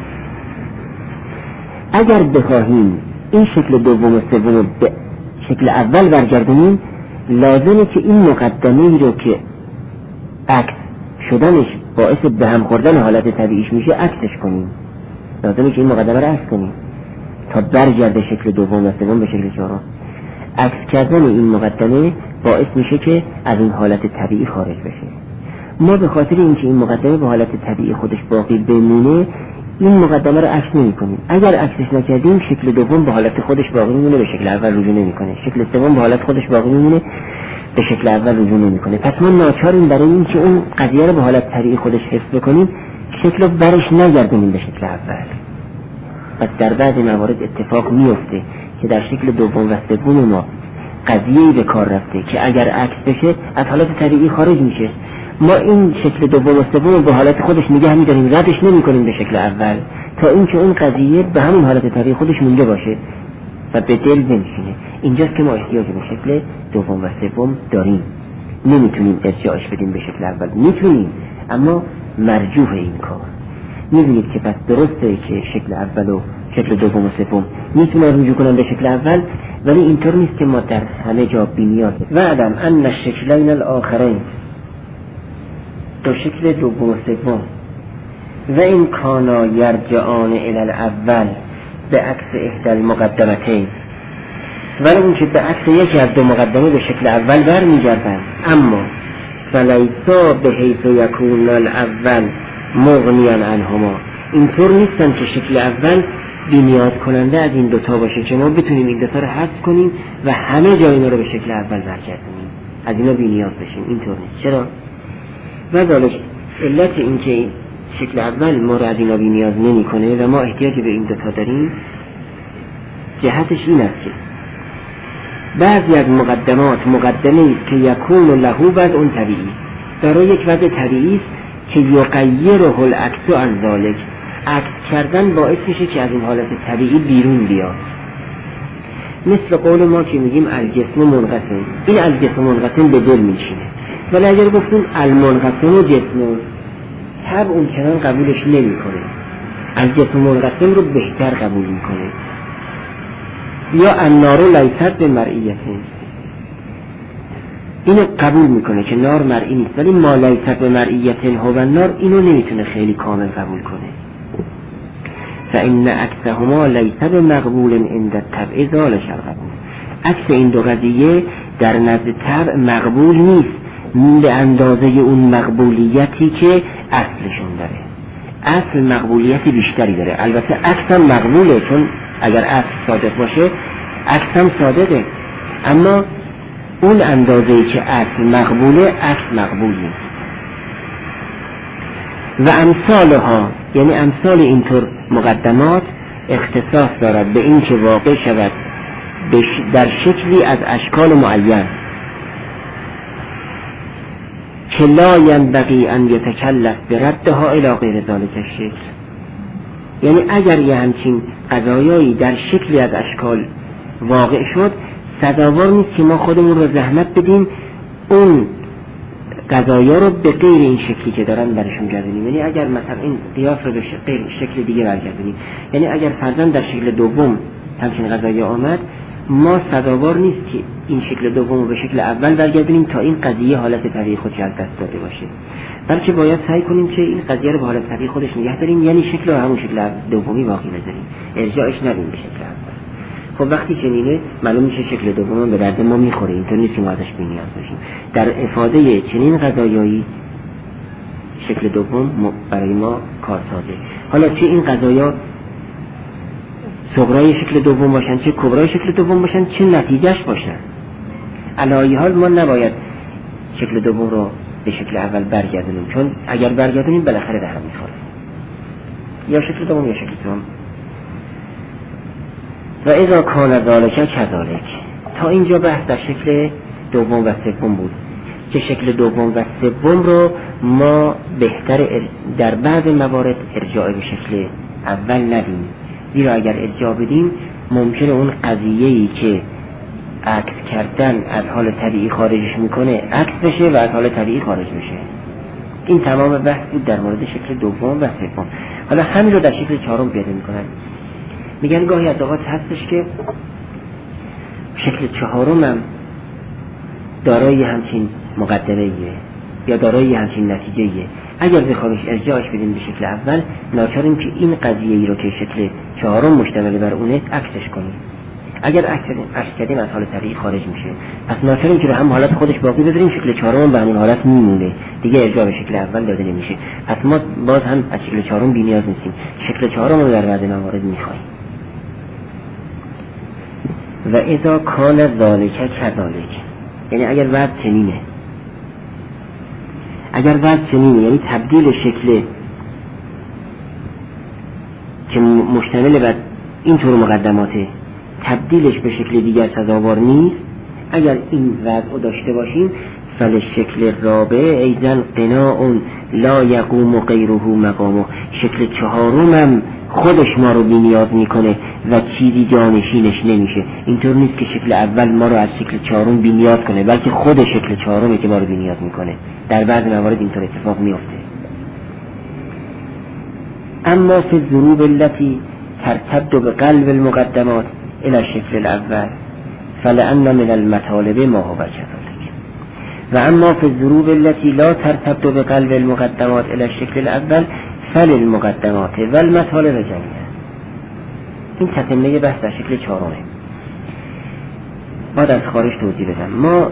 اگر بخواهیم این شکل دوم و سوم رو به شکل اول برگردونیم، لازمه که این مقدمه رو که عکس شدنش باعث به هم خوردن حالت طبیعیش میشه عکسش کنیم، لازمه که این مقدمه رو عکس کنیم تا برگرده شکل دوم و سوم به شکل چهارم. عکس کردن این مقدمه باعث میشه که از این حالت طبیعی خارج بشه. ما به خاطر اینکه این مقدمه به حالت طبیعی خودش باقی بمونه، این مقدمه رو عکس نمی‌کنیم. اگر عکسش نکردیم شکل دوم به حالت خودش باقی میمونه، به شکل اول رجوع نمی‌کنه. شکل سوم به حالت خودش باقی میمونه، به شکل اول رجوع نمی‌کنه. پس ما ناچاریم برای اینکه اون قضیه رو به حالت طبیعی خودش حفظ بکنیم شکل رو برش نگردونیم به شکل اول. پس در بعضی موارد اتفاق میفته که در شکل دوم و سوم ما قضیه‌ای به کار رفته که اگر عکس بشه از حالت طبیعی خارج میشه. ما این شکل دوم و سوم به حالت خودش نگه می‌داریم، ردش نمی‌کنیم به شکل اول تا اینکه اون قضیه به همون حالت طبیعی خودش مونده باشه و به دل بنشینه. اینجاست که ما احتیاج به شکل دوم و سوم داریم. نمیتونیم ارجاعش بدیم به شکل اول، میتونیم اما مرجوح این کار. می‌بینید که پس درسته که شکل اول و شکل دوم و سوم میتونن رجوع کنن به شکل اول، ولی اینطور نیست که ما در همه جا بی‌نیاز. و علم ان الشکلین الاخرین، دو شکل دوم و سوم، و این کانا یرجعان الی الاول به عکس احدى المقدمتین، ولی اون که به عکس یکی از دو مقدمه به شکل اول برمیگردن، اما فلیسا به حیث یکون الاول مغنیا عنهما، اینطور نیستن که شکل اول بی‌نیاز کننده از این دوتا باشه که ما بتونیم این دوتا رو حذف کنیم و همه جا اینا رو به شکل اول برگردونیم، از اینا بی‌نیاز بشیم. اینطور نیست. چرا؟ و ذالک علت این که شکل اول ما رو از اینا بی‌نیاز نمی کنه و ما احتیاج به این دوتا داریم، جهتش این است که بعضی از مقدمات مقدمه است که یکون له وضع طبیعی، دارای یک وضع طبیعی است که یغیره العکس عن ذلک، عکس کردن باعث میشه که از این حالت طبیعی بیرون بیاد. مثل قول ما که میگیم الجسم منقسم، این الجسم منقسم به دل میشینه، ولی اگر گفتیم المنقسم جسم، طب اون چنان قبولش نمی کنه، الجسم منقسم رو بهتر قبول میکنه. یا النار لیست به مرئیتین، اینو قبول میکنه که نار مرئی نیست، ولی ما لیست به مرئیتین هو النار اینو نمیتونه خیلی کامل قبول کنه. فإن عکسهما لیس بمقبول عند الطبع ذال شرقبول، عکس این دو قضیه در نزد طبع مقبول نیست به اندازه اون مقبولیتی که اصلشون داره. اصل مقبولیت بیشتری داره، البته عکس هم مقبوله، چون اگر اصل صادق باشه عکس هم صادقه، اما اون اندازه‌ای که اصل مقبوله عکس مقبول نیست. و امثالها، یعنی امثال اینطور مقدمات اختصاص دارد به این که واقع شود در شکلی از اشکال معین که لا ینبغی ان یتکلف بردها الی غیر ذلک الشکل، یعنی اگر یه همچین قضایایی در شکلی از اشکال واقع شد، سزاوار نیست که ما خودمون رو زحمت بدیم اون قضایا رو به غیر این شکلی که دارن برشون گردونیم. یعنی اگر مثلا این قیاس رو به غیر شکل دیگه برگردونیم، یعنی اگر فرضاً در شکل دوم همچین قضایا آمد، ما سزاوار نیست که این شکل دوم رو به شکل اول برگردونیم تا این قضیه حالت طبیعی خودش از دست داده باشه، بلکه باید سعی کنیم که این قضیه رو به حالت طبیعی خودش نگه داریم، یعنی شکل رو همون شکل دومی باقی بذاریم، ارجاعش ندیم به شکل اول. خب وقتی چنینه معلوم میشه شکل دوم به درد ما میخوره، اینطور نیست که ما ازش بی‌نیاز باشیم. در افاده چنین قضایایی شکل دوم برای ما کارسازه. حالا چه این قضایا صغرای شکل دوم باشن، چه کبرای شکل دوم باشن، چه نتیجهش باشن، علایه حال ما نباید شکل دوم رو به شکل اول برگردونیم، چون اگر برگردونیم بالاخره به هم میخوره، یا شکل دوم یا شکل دوم. و اذا کان ذالک کذالک، تا اینجا بحث در شکل دوم و سوم بود که شکل دوم و سوم رو ما بهتر در بعض موارد ارجاع به شکل اول ندیم، زیرا اگر ارجاع بدیم ممکنه اون قضیه‌ای که عکس کردن از حال طبیعی خارجش میکنه عکس بشه و از حال طبیعی خارج بشه. این تمام بحث بود در مورد شکل دوم و سوم. حالا همین رو در شکل چهارم پیاده میکنن. میگن گاهی از اوقات هستش که شکل چهارم هم دارای همچین مقدمه‌ایه یا دارای همچین نتیجه‌ایه. اگر بخواهیش ارجاعش بدیم به شکل اول، ناچاریم که این قضیه‌ای رو که شکل چهارم مشتمل بر اونه عکسش کنیم. اگر عکس کردیم از حالت طبیعی خارج میشه. پس ناچاریم که به هم حالت خودش باقی بذاریم، شکل چهارم به همون حالت میمونه دیگه، ارجاع به شکل اول داده نمیشه. پس ما باز هم از شکل چهارم بی نیاز نیستیم، شکل چهارم رو در بعضی موارد میخوایم. و اذا کان ذالک کذالک، یعنی اگر وضع چنینه، اگر وضع چنینه یعنی تبدیل شکل که مشتمل بر این طور مقدماته تبدیلش به شکل دیگر سزاوار نیست، اگر این وضع رو داشته باشیم، فلشکل رابع ایزن قناع لا یقوم غیره مقامه، شکل چهارم هم خودش ما رو بی نیاز میکنه و چیزی جانشینش نمیشه. اینطور نیست که شکل اول ما رو از شکل چهارم بی نیاز کنه، بلکه خود شکل چهارمه که ما رو بی نیاز میکنه. در بعض موارد اینطور اتفاق میفته. اما فی الظروف التي ترتد بقلب المقدمات الى الشکل الاول فلأن من المطالب ما هو كذلك. و اما فی الظروف التي لا ترتد بقلب المقدمات الى الشکل الاول فللمقدمات والمطالب جميعا. این تتمه بحث در شکل چهارمه. بعد از خارج توضیح بدم. ما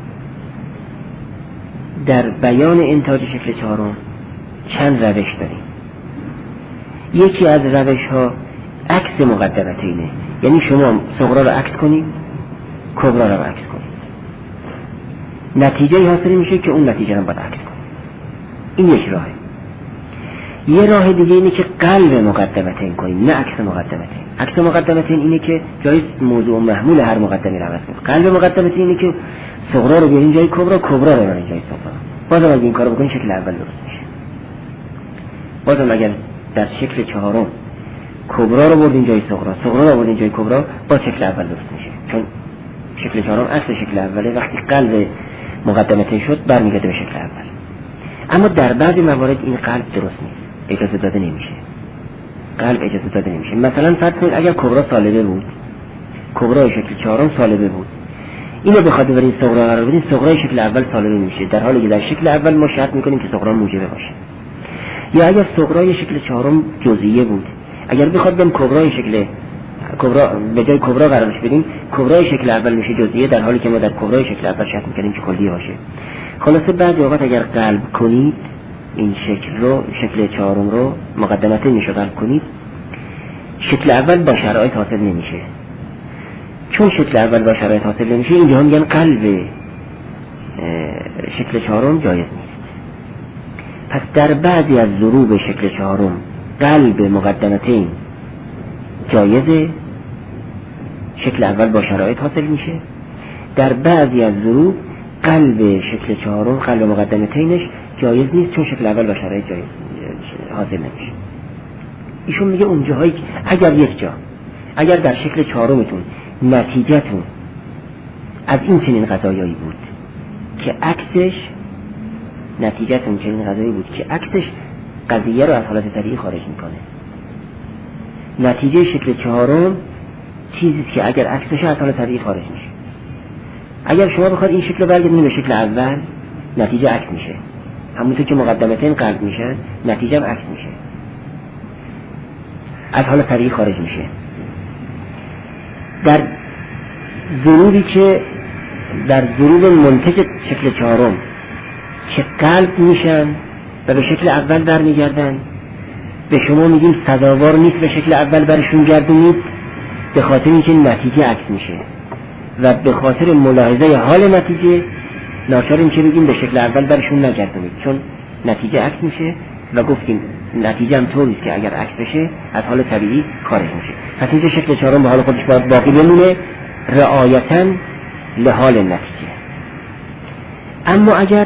در بیان انتاج شکل چهارم چند روش داریم. یکی از روش ها عکس مقدمتینه، یعنی شما صغرا رو عکس کنید، کبرا رو عکس کنید، نتیجه حاصل میشه که اون نتیجه رو باید عکس کنید. این یک راهه. یه راه دیگه اینه که قلب مقدمتین کنید، نه عکس مقدمتین. عکس مقدمتین اینه که جای موضوع محمول هر مقدمی رو عوض کنید. قلب مقدمتین اینه که صغرا رو بیارین جای کبرا، کبرا رو بیارین جای صغرا. بازم اگه این کارو بکنید شکل اول درست میشه. بازم اگر در شکل چهارم کبرا رو بردین جای صغرا، صغرا رو بردین جای کبرا، با شکل اول درست میشه. چون شکل چهارم اصل شکل اوله، وقتی قلب مقدمتین شد برمیگرده به شکل اول. اما در بعضی موارد این قلب درست نیست، اجازه داده نمیشه. قلب اجازه داده نمیشه. مثلا فرض کنید اگر کبرا سالبه بود، کبرای شکل چهارم سالبه بود، اینو بخواد ببرین صغرا قرار بدین، صغرای شکل اول سالبه میشه، در حالی که در شکل اول ما شرط میکنیم که صغرا موجبه باشه. یا اگر صغرای شکل چهارم جزئیه بود، اگر بخواد بم کبرای شکل کبرا به جای کبرا قرارش بدیم، کبرای شکل اول میشه جزئیه، در حالی که ما در کبرای شکل اول شرط میکنیم که کلیه باشه. خلاصه بعضی اوقات اگر قلب کنید این شکل رو، شکل چهارم رو مقدماتی میشه قلب کنید، شکل اول با شرایط حاصل نمیشه. چون شکل اول با شرایط حاصل نمیشه، اینجا هم میگن قلب شکل چهارم جایز نیست. پس در بعضی از ظروف شکل چهارم قلب مقدمتین جایزه، شکل اول با شرایط حاصل میشه. در بعضی از ظروف قلب شکل چهارم، قلب مقدمتینش جایز نیست، چون شکل اول با شرایط جایز حاصل نمیشه. ایشون میگه اونجاهایی اگر یک جا، اگر در شکل چهارمتون نتیجهتون از این چنین قضایایی بود که عکسش، نتیجهتون چنین قضایی بود که عکسش قضیه رو از حالت طبیعی خارج میکنه، نتیجه شکل چهارم چیزی که اگر عکسش از حالت طبیعی خارج میشه. اگر شما بخواد این شکل رو برگردونید به شکل اول، نتیجه عکس میشه، همونطور که مقدمتین قلب میشن، نتیجه هم عکس میشه، از حالت طبیعی خارج میشه. در ظروفی که در ظروف منتج شکل چهارم که قلب میشن و به شکل اول برمیگردن، به شما میگیم سزاوار نیست به شکل اول برشون گردونید، به خاطر اینکه نتیجه عکس میشه و به خاطر ملاحظه حال نتیجه ناچاریم که بگیم به شکل اول برشون نگردونید، چون نتیجه عکس میشه و گفتیم نتیجه هم طوریست که اگر عکس بشه از حال طبیعی خارج میشه. پس اینجا شکل چهارم به حال خودش باید باقی بمونه رعایتاً لحال نتیجه. اما اگر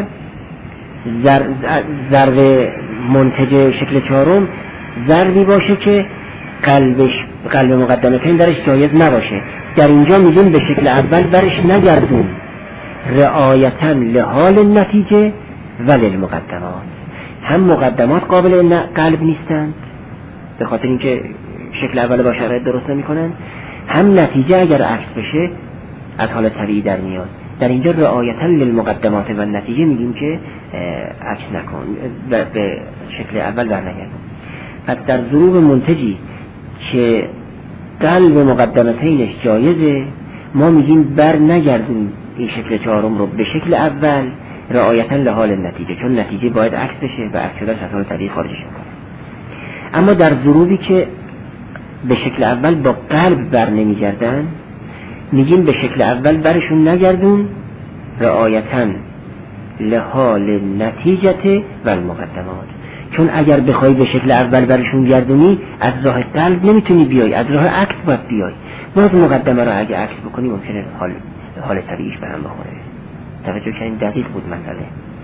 ضرب منتج شکل چهارم ضربی باشه که قلبش قلب مقدمتین درش جایز نباشه، در اینجا میگیم به شکل اول برش نگردون رعایتاً لحال نتیجه ولی المقدمات. هم مقدمات قابل قلب نیستند به خاطر اینکه شکل اول با شرایط درست نمی کنند، هم نتیجه اگر عکس بشه از حال طبیعی در میاد. در اینجا رعایتاً للمقدمات و نتیجه میگیم که عکس نکن، به شکل اول برنگردون. پس در ظروف منتجی که قلب مقدمتینش جایزه، ما میگیم بر نگردیم این شکل چهارم رو به شکل اول رعایتا لحال نتیجه، چون نتیجه باید عکس بشه و عکس شدن از حال طبیعی خارجش میکنه. اما در ظروفی که به شکل اول با قلب بر نمیگردن، میگیم به شکل اول برشون نگردون رعایتا لحال نتیجه و المقدمات. چون اگر بخوای به شکل اول برشون گردونی از راه قلب نمیتونی بیای، از راه عکس باید بیای. باز مقدمه رو اگه عکس بکنی ممکنه حال حال طبیعیش به هم بخوره. توجه کنین دقیق بود مسئله.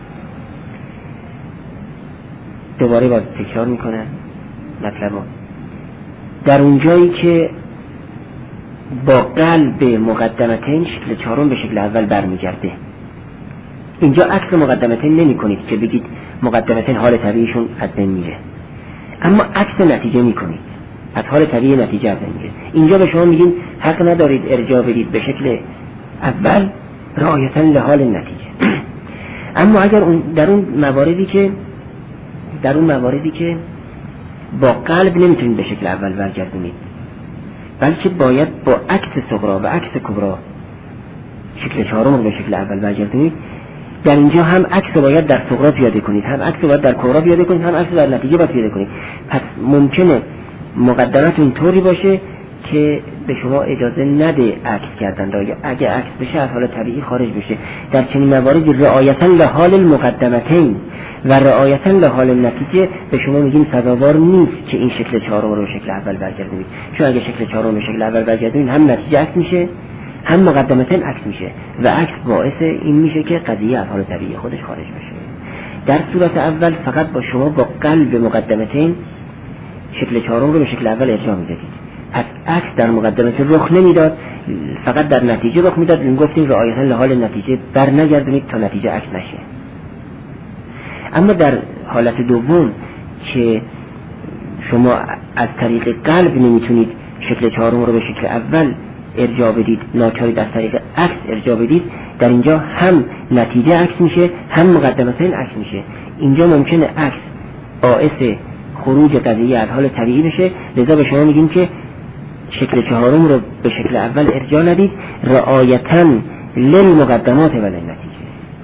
دوباره باز تکرار میکنم مطلبو. در اون جایی که با قلب مقدمتین شکل چهارم به شکل اول برمیگرده، اینجا عکس مقدمتین نمی کنید که بگید مقدمتین حال طبیعیشون از بین میره، اما عکس نتیجه می کنید، از حال طبیعی نتیجه از بین میره. اینجا به شما میگیم حق ندارید ارجاع بدید به شکل اول رعایتا لحال نتیجه. اما اگر اون در اون مواردی که در اون مواردی که با قلب نمیتونید به شکل اول برگردونید، بلکه باید با عکس صغرا و عکس کبرا شکل چهارم رو به شکل اول برگردونید، در اینجا هم عکس باید در صغرا پیاده کنید، هم عکس باید در کبرا پیاده کنید، هم عکس در نتیجه باید پیاده کنید. پس ممکنه مقدمتون طوری باشه که به شما اجازه نده عکس کردن، یا اگه عکس بشه از حال طبیعی خارج بشه. در چنین مواردی رعایتا لحال المقدمتین و رعایتا لحال نتیجه به شما میگیم سزاوار نیست که این شکل چهارم رو به شکل اول برگردونید، چون اگه شکل چهارم به شکل اول برگردونید هم نتیجه عکس میشه هم مقدمتین عکس میشه و عکس باعث این میشه که قضیه از حال طبیعی خودش خارج بشه. در صورت اول فقط با شما با قلب مقدمتین شکل چهارم رو به شکل اول ارجاع میدادید، پس عکس در مقدمتین رخ نمیداد، فقط در نتیجه رخ میداد. این گفتیم رعایتا لحال نتیجه بر نگردونید تا نتیجه عکس نشه. اما در حالت دوم که شما از طریق قلب نمیتونید شکل چهارم رو به شکل اول ارجاع بدید، ناچارید از طریق عکس ارجاع بدید، در اینجا هم نتیجه عکس میشه هم مقدمتین عکس میشه. اینجا ممکنه عکس باعث خروج قضیه از حال طبیعی بشه، لذا به شما میگیم که شکل چهارم رو به شکل اول ارجاع ندید رعایتا للمقدمات و للنتیجه.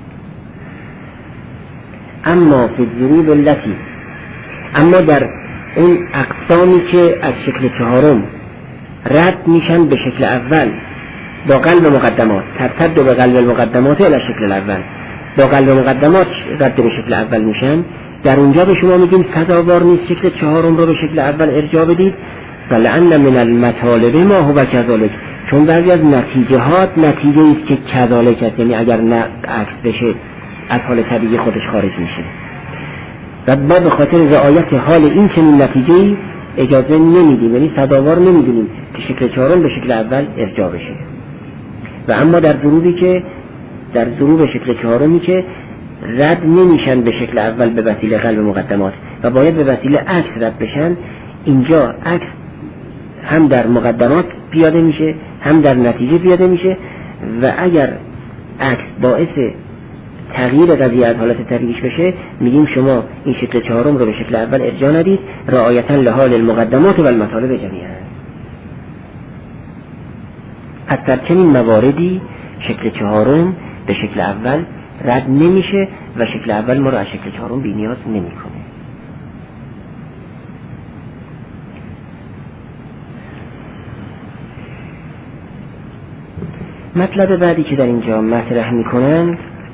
اما فی الظروف التي، اما در اون اقسامی که از شکل چهارم رد میشن به شکل اول با قلب مقدمات، ترتد به قلب المقدمات الی شکل الاول، با قلب مقدمات رد به شکل اول میشن، در اونجا به شما میگیم سزاوار نیست شکل چهارم رو به شکل اول ارجاع بدید. ولعن من المطالب ما هو کذالک، چون بعضی از نتیجه هات نتیجه است که کذالک است، یعنی اگر نه عکس بشه از حال طبیعی خودش خارج میشه و ما به خاطر رعایت حال این چنین نتیجه‌ای اجازه نمیدیم، یعنی سزاوار نمیدونیم که شکل چهارم به شکل اول ارجاع بشه. و اما در ظروفی که در ظروف شکل چهارمی که رد نمیشن به شکل اول به وسیله قلب مقدمات و باید به وسیله عکس رد بشن، اینجا عکس هم در مقدمات پیاده میشه هم در نتیجه پیاده میشه و اگر عکس باعث تغییر قضیه از حالت طبیعیش بشه میگیم شما این شکل چهارم رو به شکل اول ارجاع ندید رعایتا لحال المقدمات و المطالب جمیعا. از در چنین مواردی شکل چهارم به شکل اول رد نمیشه و شکل اول ما رو از شکل چهارم بی نیاز نمیکنه. مطلب بعدی که در اینجا مطرح میکنن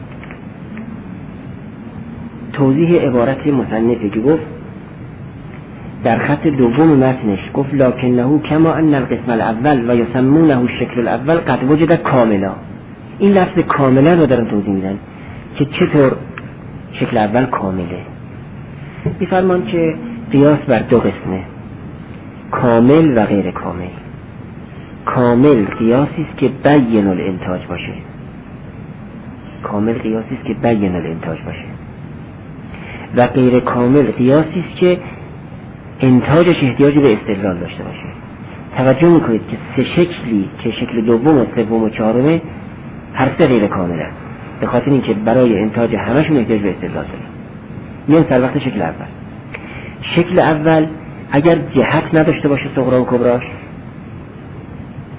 توضیح عبارت مصنفه که گفت در خط دوم متنش گفت لکنه کما ان القسم الاول و یسمونه الشکل الاول قد وجد کاملا. این لفظ کاملا رو دارن توضیح میدن که چطور شکل اول کامله. میفرمان که قیاس بر دو قسمه، کامل و غیر کامل. کامل قیاسی است که بین الانتاج باشه، کامل قیاسی است که بین الانتاج باشه و غیر کامل قیاسی است که انتاجش احتیاجی به استدلال داشته باشه. توجه میکنید که سه شکلی که شکل دوم و سوم و چهارمه هر سه غیر کامله، به خاطر اینکه برای انتاج همشون احتیاج به استدلال داره. میان سر وقت شکل اول. شکل اول اگر جهت نداشته باشه صغرا و کبراش،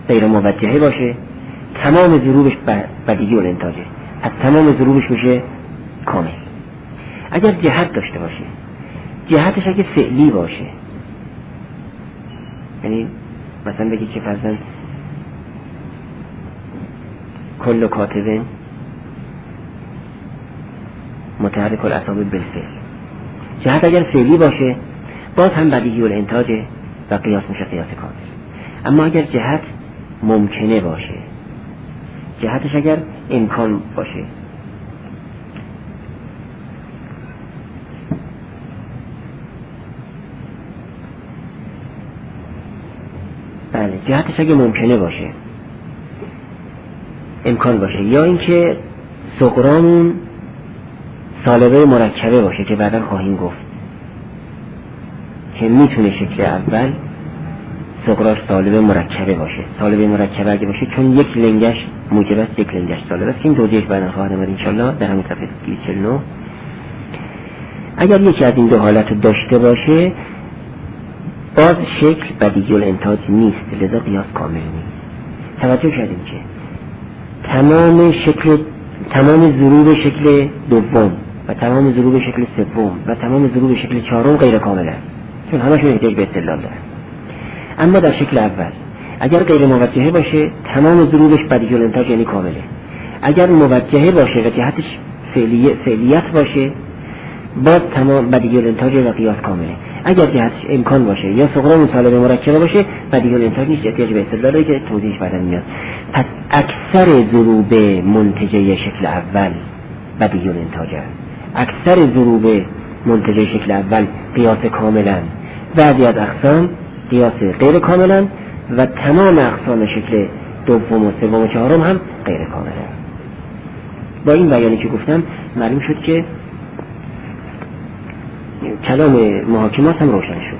غیر موجهه باشه تمام ضروبش بدیهی الانتاجه، از تمام ضروبش میشه کامل. اگر جهت داشته باشه، جهتش اگه فعلی باشه، یعنی مثلا بگی که فرضاً کل کاتبه متحرک الاعصاب بالفعل، جهت اگر فعلی باشه باز هم بدیهی الانتاجه و قیاس میشه قیاس کامل. اما اگر جهت ممکنه باشه، جهتش اگر امکان باشه، بله جهتش اگه ممکنه باشه، امکان باشه، یا اینکه صغرامون سالبه مرکبه باشه که بعدا خواهیم گفت که میتونه شکل اول صغراش سالبه مرکبه باشه. سالبه مرکبه اگه باشه چون یک لنگش موجب است، یک لنگش سالب است که این توضیحش بعدا خواهد آمد انشالله در همین صفحه دویست و چهل و نه. اگر یکی از این دو حالت رو داشته باشه باز شکل بدیهی الانتاج نیست، لذا قیاس کامل نیست. توجه کردیم که تمام شکل تمام ضروب شکل دوم و تمام ضروب شکل سوم و تمام ضروب شکل چهارم غیر کامل است چون همشون احتیاج به استدلال دارن. اما در شکل اول اگر غیر موجهه باشه تمام ضروبش بدیهی الانتاج یعنی کامله. اگر موجهه باشه و جهتش فعلی فعلیت باشه باز تمام بدیهی الانتاج و قیاس کامله. اگر جهتش امکان باشه یا صغرا سالبه مرکبه باشه بدیهی الانتاج نیست، احتیاج به استدلالی که توضیحش بعدا میاد. پس اکثر ضروب منتجه شکل اول بدیهی الانتاج است، اکثر ضروب منتجه شکل اول قیاس کاملا، بعضی از اقسام قیاس غیر کاملا و تمام اقسام شکل دوم و سوم و چهارم هم غیر کاملا. با این بیانی که گفتم معلوم شد که کلام محاکمات هم روشن شد.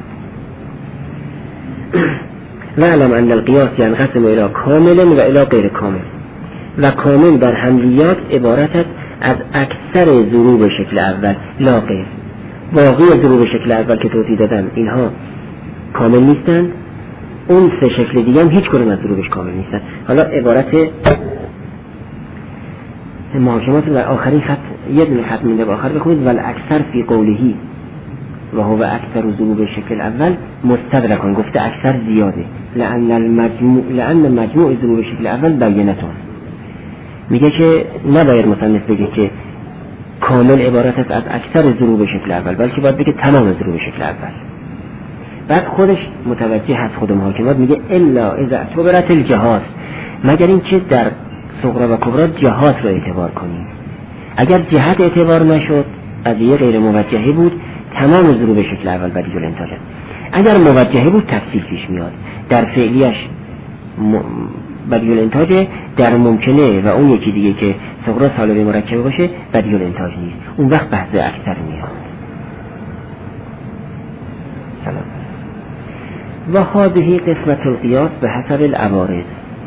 وعلم ان القیاس ینقسم الى کامل و الى غیر کامل و کامل در حملیات عبارت است از اکثر ضروب شکل اول لا غیر. باقی ضروب شکل اول که توضیح دادم اینها کامل نیستند، اون سه شکل دیگه هم هیچ کدوم از ضروبش کامل نیستند. حالا عبارت محاکمات و آخرین خط یه دونه خط مونده با آخر بخونید ول اکثر فی قولهی و هو اکثر ضروب شکل اول مستدرکان، گفته اکثر زیاده لأن المجموع لأن مجموع ضروب شکل اول بینتون. میگه که نباید مصنف بگه که کامل عبارت است از اکثر ضروب شکل اول، بلکه باید بگه تمام ضروب شکل اول. بعد خودش متوجه هست خود محاکمات میگه الا اذا اعتبرت الجهات، مگر اینکه در صغرا و کبرا جهات رو اعتبار کنیم. اگر جهت اعتبار نشد قضیه غیر موجهه بود، تمام ضروب شکل اول بدیهی الانتاج است. اگر موجهه بود تفصیل پیش میاد، در فعلیش م... بدیهی الانتاج، در ممکنه و اون یکی دیگه که صغرا سالبه مرکبه باشه بدیهی الانتاج نیست. اون وقت بحث اکثر میاد. سلام. و هذه قسمت القیاس به حسب العوارض.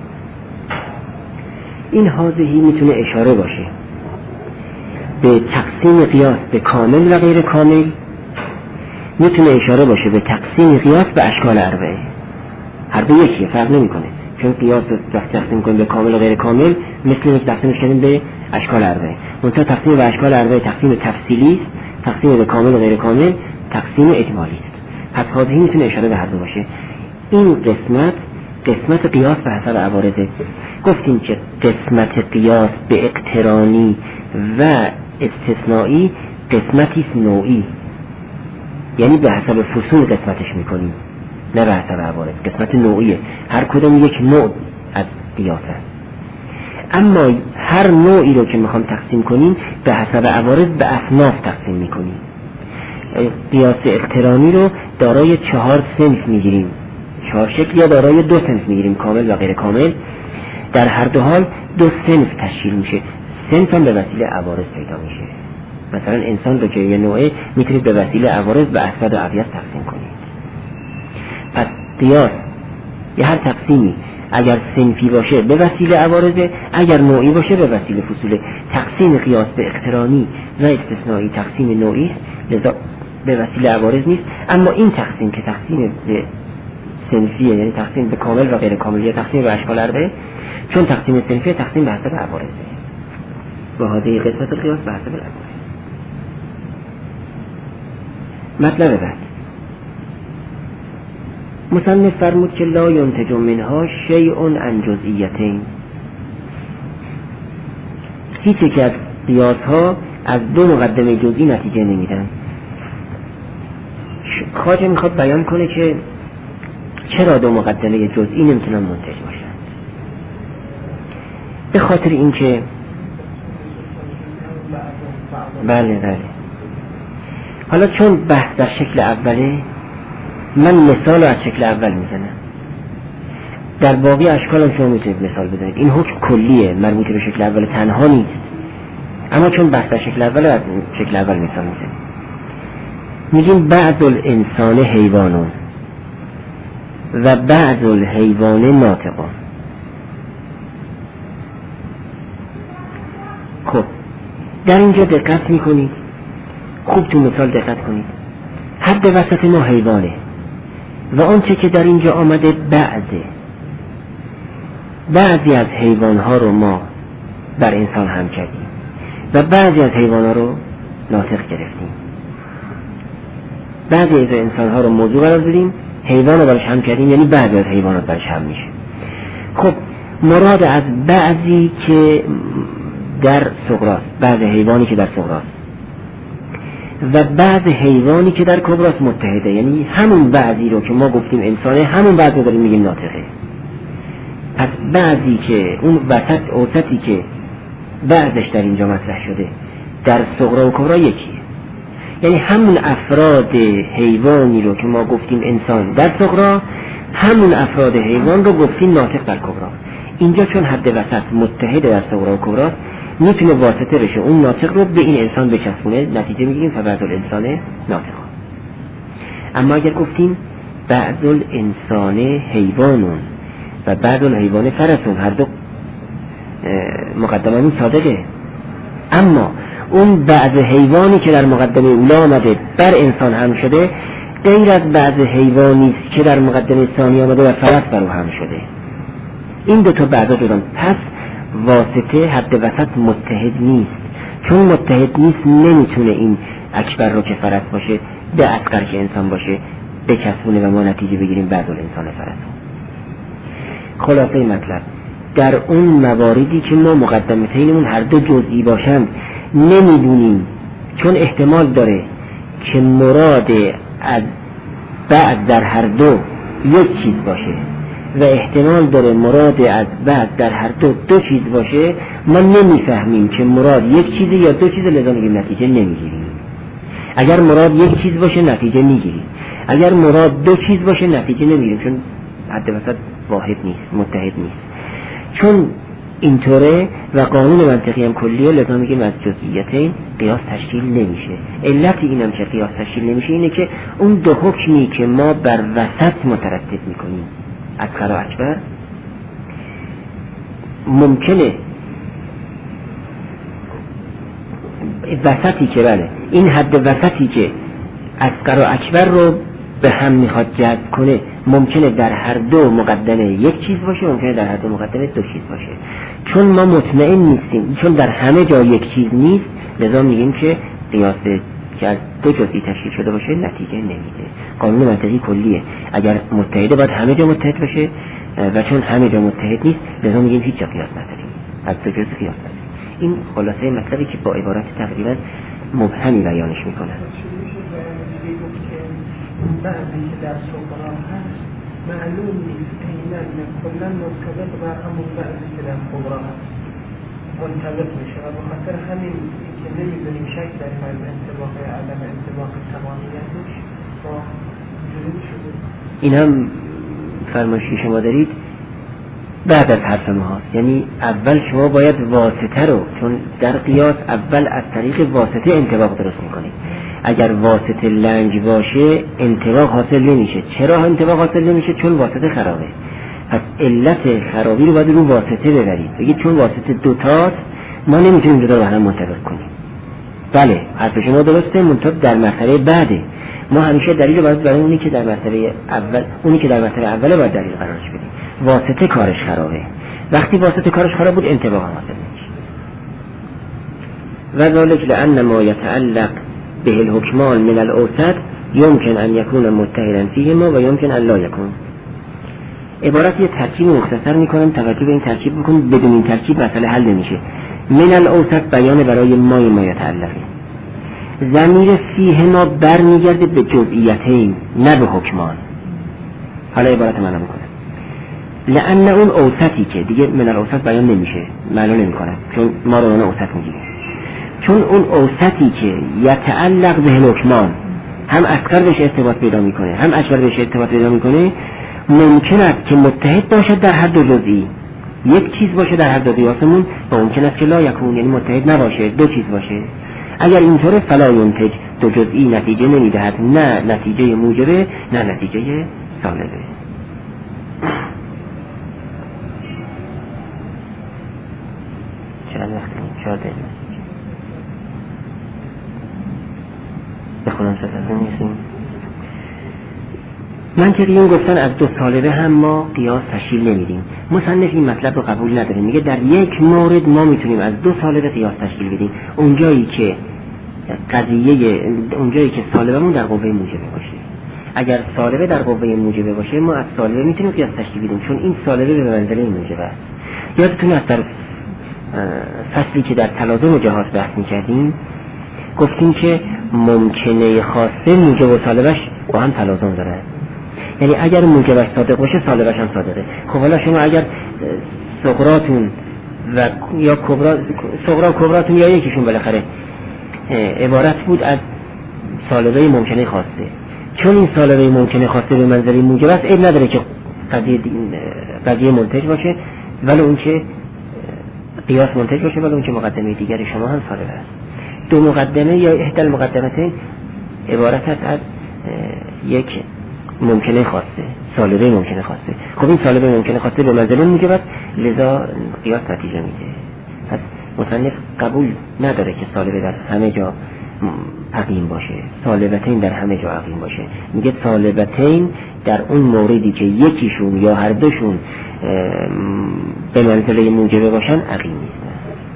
این هذه میتونه اشاره باشه به تقسیم قیاس به کامل و غیر کامل، میتونه اشاره باشه به تقسیم قیاس به اشکال اربعه. هر دو یکیه، فرق نمیکنه، چون قیاس رو تقسیم کنیم به کامل و غیر کامل مثل اینکه تقسیمش کردیم به اشکال اربعه. منتها تقسیم به اشکال اربعه تقسیم تفصیلی است، تقسیم به کامل و غیر کامل تقسیم اجمالی است. پس هذه میتونه اشاره به هر دو باشه. این قسمت قسمت قیاس به حسب عوارضه. گفتیم که قسمت قیاس به اقترانی و استثنایی قسمتی است نوعی، یعنی به حسب فصول قسمتش میکنیم نه به حسب عوارض. قسمت نوعیه، هر کدوم یک نوع از قیاس است. اما هر نوعی رو که میخوام تقسیم کنیم به حسب عوارض به اصناف تقسیم میکنیم. قیاس اقترانی رو دارای چهار صنف میگیریم، چهار شکل، یا دارای دو صنف میگیریم، کامل و غیر کامل. در هر دو حال دو صنف تشکیل میشه، صنف هم به وسیله عوارض پیدا میشه. مثلا انسان رو که یه نوعه میتونید به وسیله عوارض به افراد و اعیاد تقسیم کنید. پس قیاس یه هر تقسیمی اگر صنفی باشه به وسیله عوارض، اگر نوعی باشه به وسیله فصول. تقسیم قیاس به اقترانی و استثنایی تقسیم نوعی است، لذا به وسیله عوارض نیست. اما این تقسیم که تقسیم به صنفیه، یعنی تقسیم به کامل و غیر کامل، یا تقسیم به اشکال اربعه، چون تقسیم صنفیه تقسیم به حسب عوارضه و هذه قسمت القیاس به حسب العوارض. مطلب بعد مصنف فرمود که لا ینتج منها شیء عن جزئیتین، هیچ یک از قیاس ها از دو مقدمه جزئی نتیجه نمیدن. خواجه میخواد بیان کنه که چرا دو مقدمه جزئی نمیتونن منتج باشن. به خاطر اینکه بله بله حالا چون بحث در شکل اوله، من مثال از شکل اول میزنم، در باقی اشکال هم شما میتونید مثال بزنید. این حکم کلیه، مربوط به شکل اول تنها نیست، اما چون بحث در شکل اول از شکل اول مثال میزنیم. میگیم بعض الانسان حیوانون و بعض الحیوان ناطقون. خب در اینجا دقت میکنید، خوب تو مثال دقت کنید. حد وسط ما حیوانه و آنچه که در اینجا آمده بعضه. بعضی از حیوانها رو ما بر انسان هم کردیم و بعضی از حیوانها رو ناطق گرفتیم. بعضی از انسانها رو موضوع قرار دادیم، حیوان رو برش هم کردیم، یعنی بعضی از حیوانات برش هم میشه. خب مراد از بعضی که در صغراست، بعض حیوانی که در صغراست و بعض حیوانی که در کبراست متحده، یعنی همون بعضی رو که ما گفتیم انسانه، همون بعضی رو داریم میگیم ناطقه. پس بعضی که اون وسط اوسطی که بعضش در اینجا مطرح شده در صغرا و کبرا یکیه، یعنی همون افراد حیوانی رو که ما گفتیم انسان در صغرا، همون افراد حیوان رو گفتیم ناطق در کبرا. اینجا چون حد وسط متحد در صغرا و کبرا، میتونه واسطه بشه اون ناطق رو به این انسان بچسبونه، نتیجه میگیریم فبعض الانسان ناطق. اما اگر گفتیم بعض الانسان حیوانون و بعض الحیوان فرسون، هر دو مقدمه صادقه، اما اون بعض حیوانی که در مقدمه اولا آمده بر انسان هم شده غیر از بعض حیوانی که در مقدمه ثانی آمده و فرس بر او هم شده. این دو تا بعضا جدان. پس واسطه حد وسط متحد نیست، چون متحد نیست نمیتونه این اکبر رو که فرس باشه به اصغر که انسان باشه بچسبونه و ما نتیجه بگیریم بعض الانسان فرس. خلاصه مطلب در اون مواردی که ما مقدمتینمون هر دو جزئی باشند نمیدونیم، چون احتمال داره که مراد از بعد در هر دو یک چیز باشه و احتمال داره مراد از بعد در هر دو دو چیز باشه، ما نمیفهمیم که مراد یک چیزه یا دو چیزه، لذا میگیم نتیجه نمیگیریم. اگر مراد یک چیز باشه نتیجه میگیریم، اگر مراد دو چیز باشه نتیجه نمیگیریم، چون حد وسط واحد نیست، متحد نیست. چون اینطوره و قانون منطقی هم کلیه، لذا میگیم از جزئیتین قیاس تشکیل نمیشه. علت اینم که قیاس تشکیل نمیشه اینه که اون دو حکمی که ما بر وسط مترتب میکنیم، اصغر و اکبر، ممکنه وسطی که بله این حد وسطی که اصغر و اکبر رو به هم میخواد جذب کنه ممکنه در هر دو مقدمه یک چیز باشه، ممکنه در هر دو مقدمه دو چیز باشه. چون ما مطمئن نیستیم، چون در همه جا یک چیز نیست، لذا میگیم که قیاس که از دو جزئی تشکیل شده باشه نتیجه نمیده. قانون منطقی کلیه، اگر متحده باید همه جا متحد باشه و چون همه جا متحد نیست لذا میگیم هیچ جا قیاس نداریم، از دو جزئی قیاس نداریم. این خلاصه مطلبی که با عبارت تقریبا مبهمی بیانش میکنه. بعضی که در صغرا هست معلوم نیست اینن کلا مرتبط با همون بعضی که در کبرا هست منطبق میشه و بخاطر همین که نمیدونیم شک داریم از انطباق عدم انطباق تمامیتش با جلوی شده. این هم فرمایشی شما دارید بعد از حرف ما هست، یعنی اول شما باید واسطه رو، چون در قیاس اول از طریق واسطه انطباق درست میکنید. اگر واسطه لنگ باشه انطباق حاصل نمیشه. چرا انطباق حاصل نمیشه؟ چون واسطه خرابه. پس علت خرابی رو باید رو واسطه ببرید، بگید چون واسطه دوتاست ما نمیتونیم دوتا رو هم منطبق کنیم. بله حرف شما درسته، منطبق در مرحله بعده. ما همیشه دلیل باید برای اونی که در مرتبه اول اونی که در مرتبه اوله باید دلیل قرارش بدیم. واسطه کارش خرابه. وقتی واسطه کارش خراب بود انتباه حاصل نمیشه. و ذلك لأن ما يتعلق به الحكمان من الأوسط يمكن أن يكون متحدا فيهما و يمكن أن لا يكون. عبارت یه ترکیب مختصر میکنم، توجه به این ترکیب بکن، بدون این ترکیب مسئله حل نمیشه. من الاوسط بیان برای ما ما یتعلقه. ضمیر فیهما برمیگرده به جزئیتین نه به حکمان. حالا عبارت منو میکنم. لأن اون اوسطی که دیگه من الاوسط بیان نمیشه، معنا نمیکنه، چون ما رو اون اوسط میگیم. چون اون اوسطی که یتعلق به حکمان هم اصغر بهش ارتباط پیدا میکنه، هم اکبر بهش ارتباط پیدا میکنه، ممکن است که متحد باشد در هر دو جزئی. یک چیز باشه در هر دو قیاسمون و ممکن است که لا یکون، یعنی متحد نباشه، دو چیز باشه. اگر اینطوره فلا ینتج، دو جزئی نتیجه نمیدهد، نه نتیجه موجبه نه نتیجه سالبه. چند وقت این چهار دقیقه بخونم ستازه نیستیم. منطقیون گفتن از دو سالبه هم ما قیاس تشکیل نمیدیم. مصنف این مطلب رو قبول نداره، میگه در یک مورد ما میتونیم از دو سالبه قیاس تشکیل بدیم، اونجایی که قضیه اونجایی که سالبمون در قوه موجبه باشه. اگر سالبه در قوه موجبه باشه ما از سالبه میتونیم قیاس تشکیل بدیم، چون این سالبه به منزله موجبه است. یادتون از در فصلی که در تلازم جهات بحث میکردیم گفتیم که ممکنه خاصه موجب و سالبش با هم تلازم داره، یعنی اگر موجبش صادق باشه سالبش هم صادقه. خب حالا شما اگر صغراتون و یا کبرا صغرا و کبراتون یا یکیشون بالاخره عبارت بود از سالبه ممکنه خاصه، چون این سالبه ممکنه خاصه به منزله موجب است، عیب نداره که قضیه قضیه منتج باشه، ولی اون که قیاس منتج باشه، ولی اون که مقدمه دیگر شما هم سالبه است. دو مقدمه یا احدى المقدمتين عبارت است از یک ممکنه خاصه، سالبه ممکنه خاصه. خب این سالبه ممکنه خاصه به منزله موجب است، لذا قیاس نتیجه میده. پس مصنف قبول نداره که سالبه در همه جا عقیم باشه، سالبتین در همه جا عقیم باشه. میگه سالبتین در اون موردی که یکیشون یا هر دوشون به منزله موجبه باشن عقیم نیستن.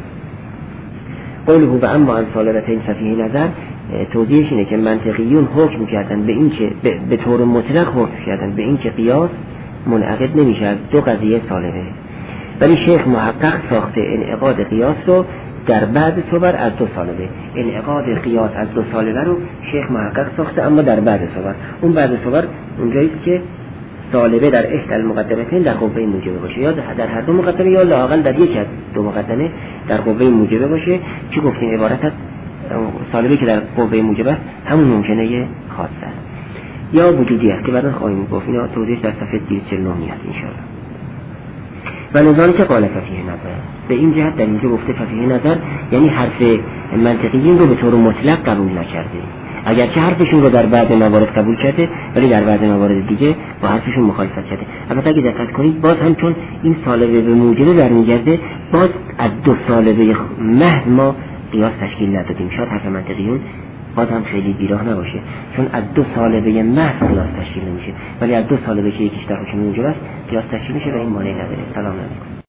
قوله و اما عن سالبتین ففیه نظر، توضیحش اینه که منطقیون حکم کردن به این که به, به طور مطلق حکم کردن به این که قیاس منعقد نمیشه از دو قضیه سالبه، ولی شیخ محقق ساخته انعقاد قیاس رو در بعد صور از دو سالبه. انعقاد قیاس از دو سالبه رو شیخ محقق ساخته، اما در بعد صور. اون بعد صور اونجاییست که سالبه در احدى المقدمتين در قوه موجبه باشه، یا در هر دو مقدمه یا لااقل در یک از دو مقدمه در قوه موجبه باشه. چی گفتیم؟ عبارت از سالبه که در قوه موجبه است همون ممکنه خاص است یا وجودی است که بعدا خواهیم گفت. اینا توضیحش در صفحه دویست و چهل و نه میاد ان شاء الله. و نظام که قال ففیه نظر، به این جهت در اینجا گفته ففیه نظر یعنی حرف منطقیین رو به طور مطلق قبول نکرده، اگرچه حرفشون رو در بعض موارد قبول کرده ولی در بعض موارد دیگه با حرفشون مخالفت کرده. البته اگه دقت کنید باز هم چون این سالبه به موجبه برمیگرده، باز از دو سالبه محض ما قیاس تشکیل ندادیم. شاید حرف منطقیون باز هم خیلی بیراه نباشه، چون از دو سالبه محض قیاس تشکیل نمیشه، ولی از دو سالبه که یکیش در حکم موجب است قیاس تشکیل میشه و این مانع نداره. سلام علیکم.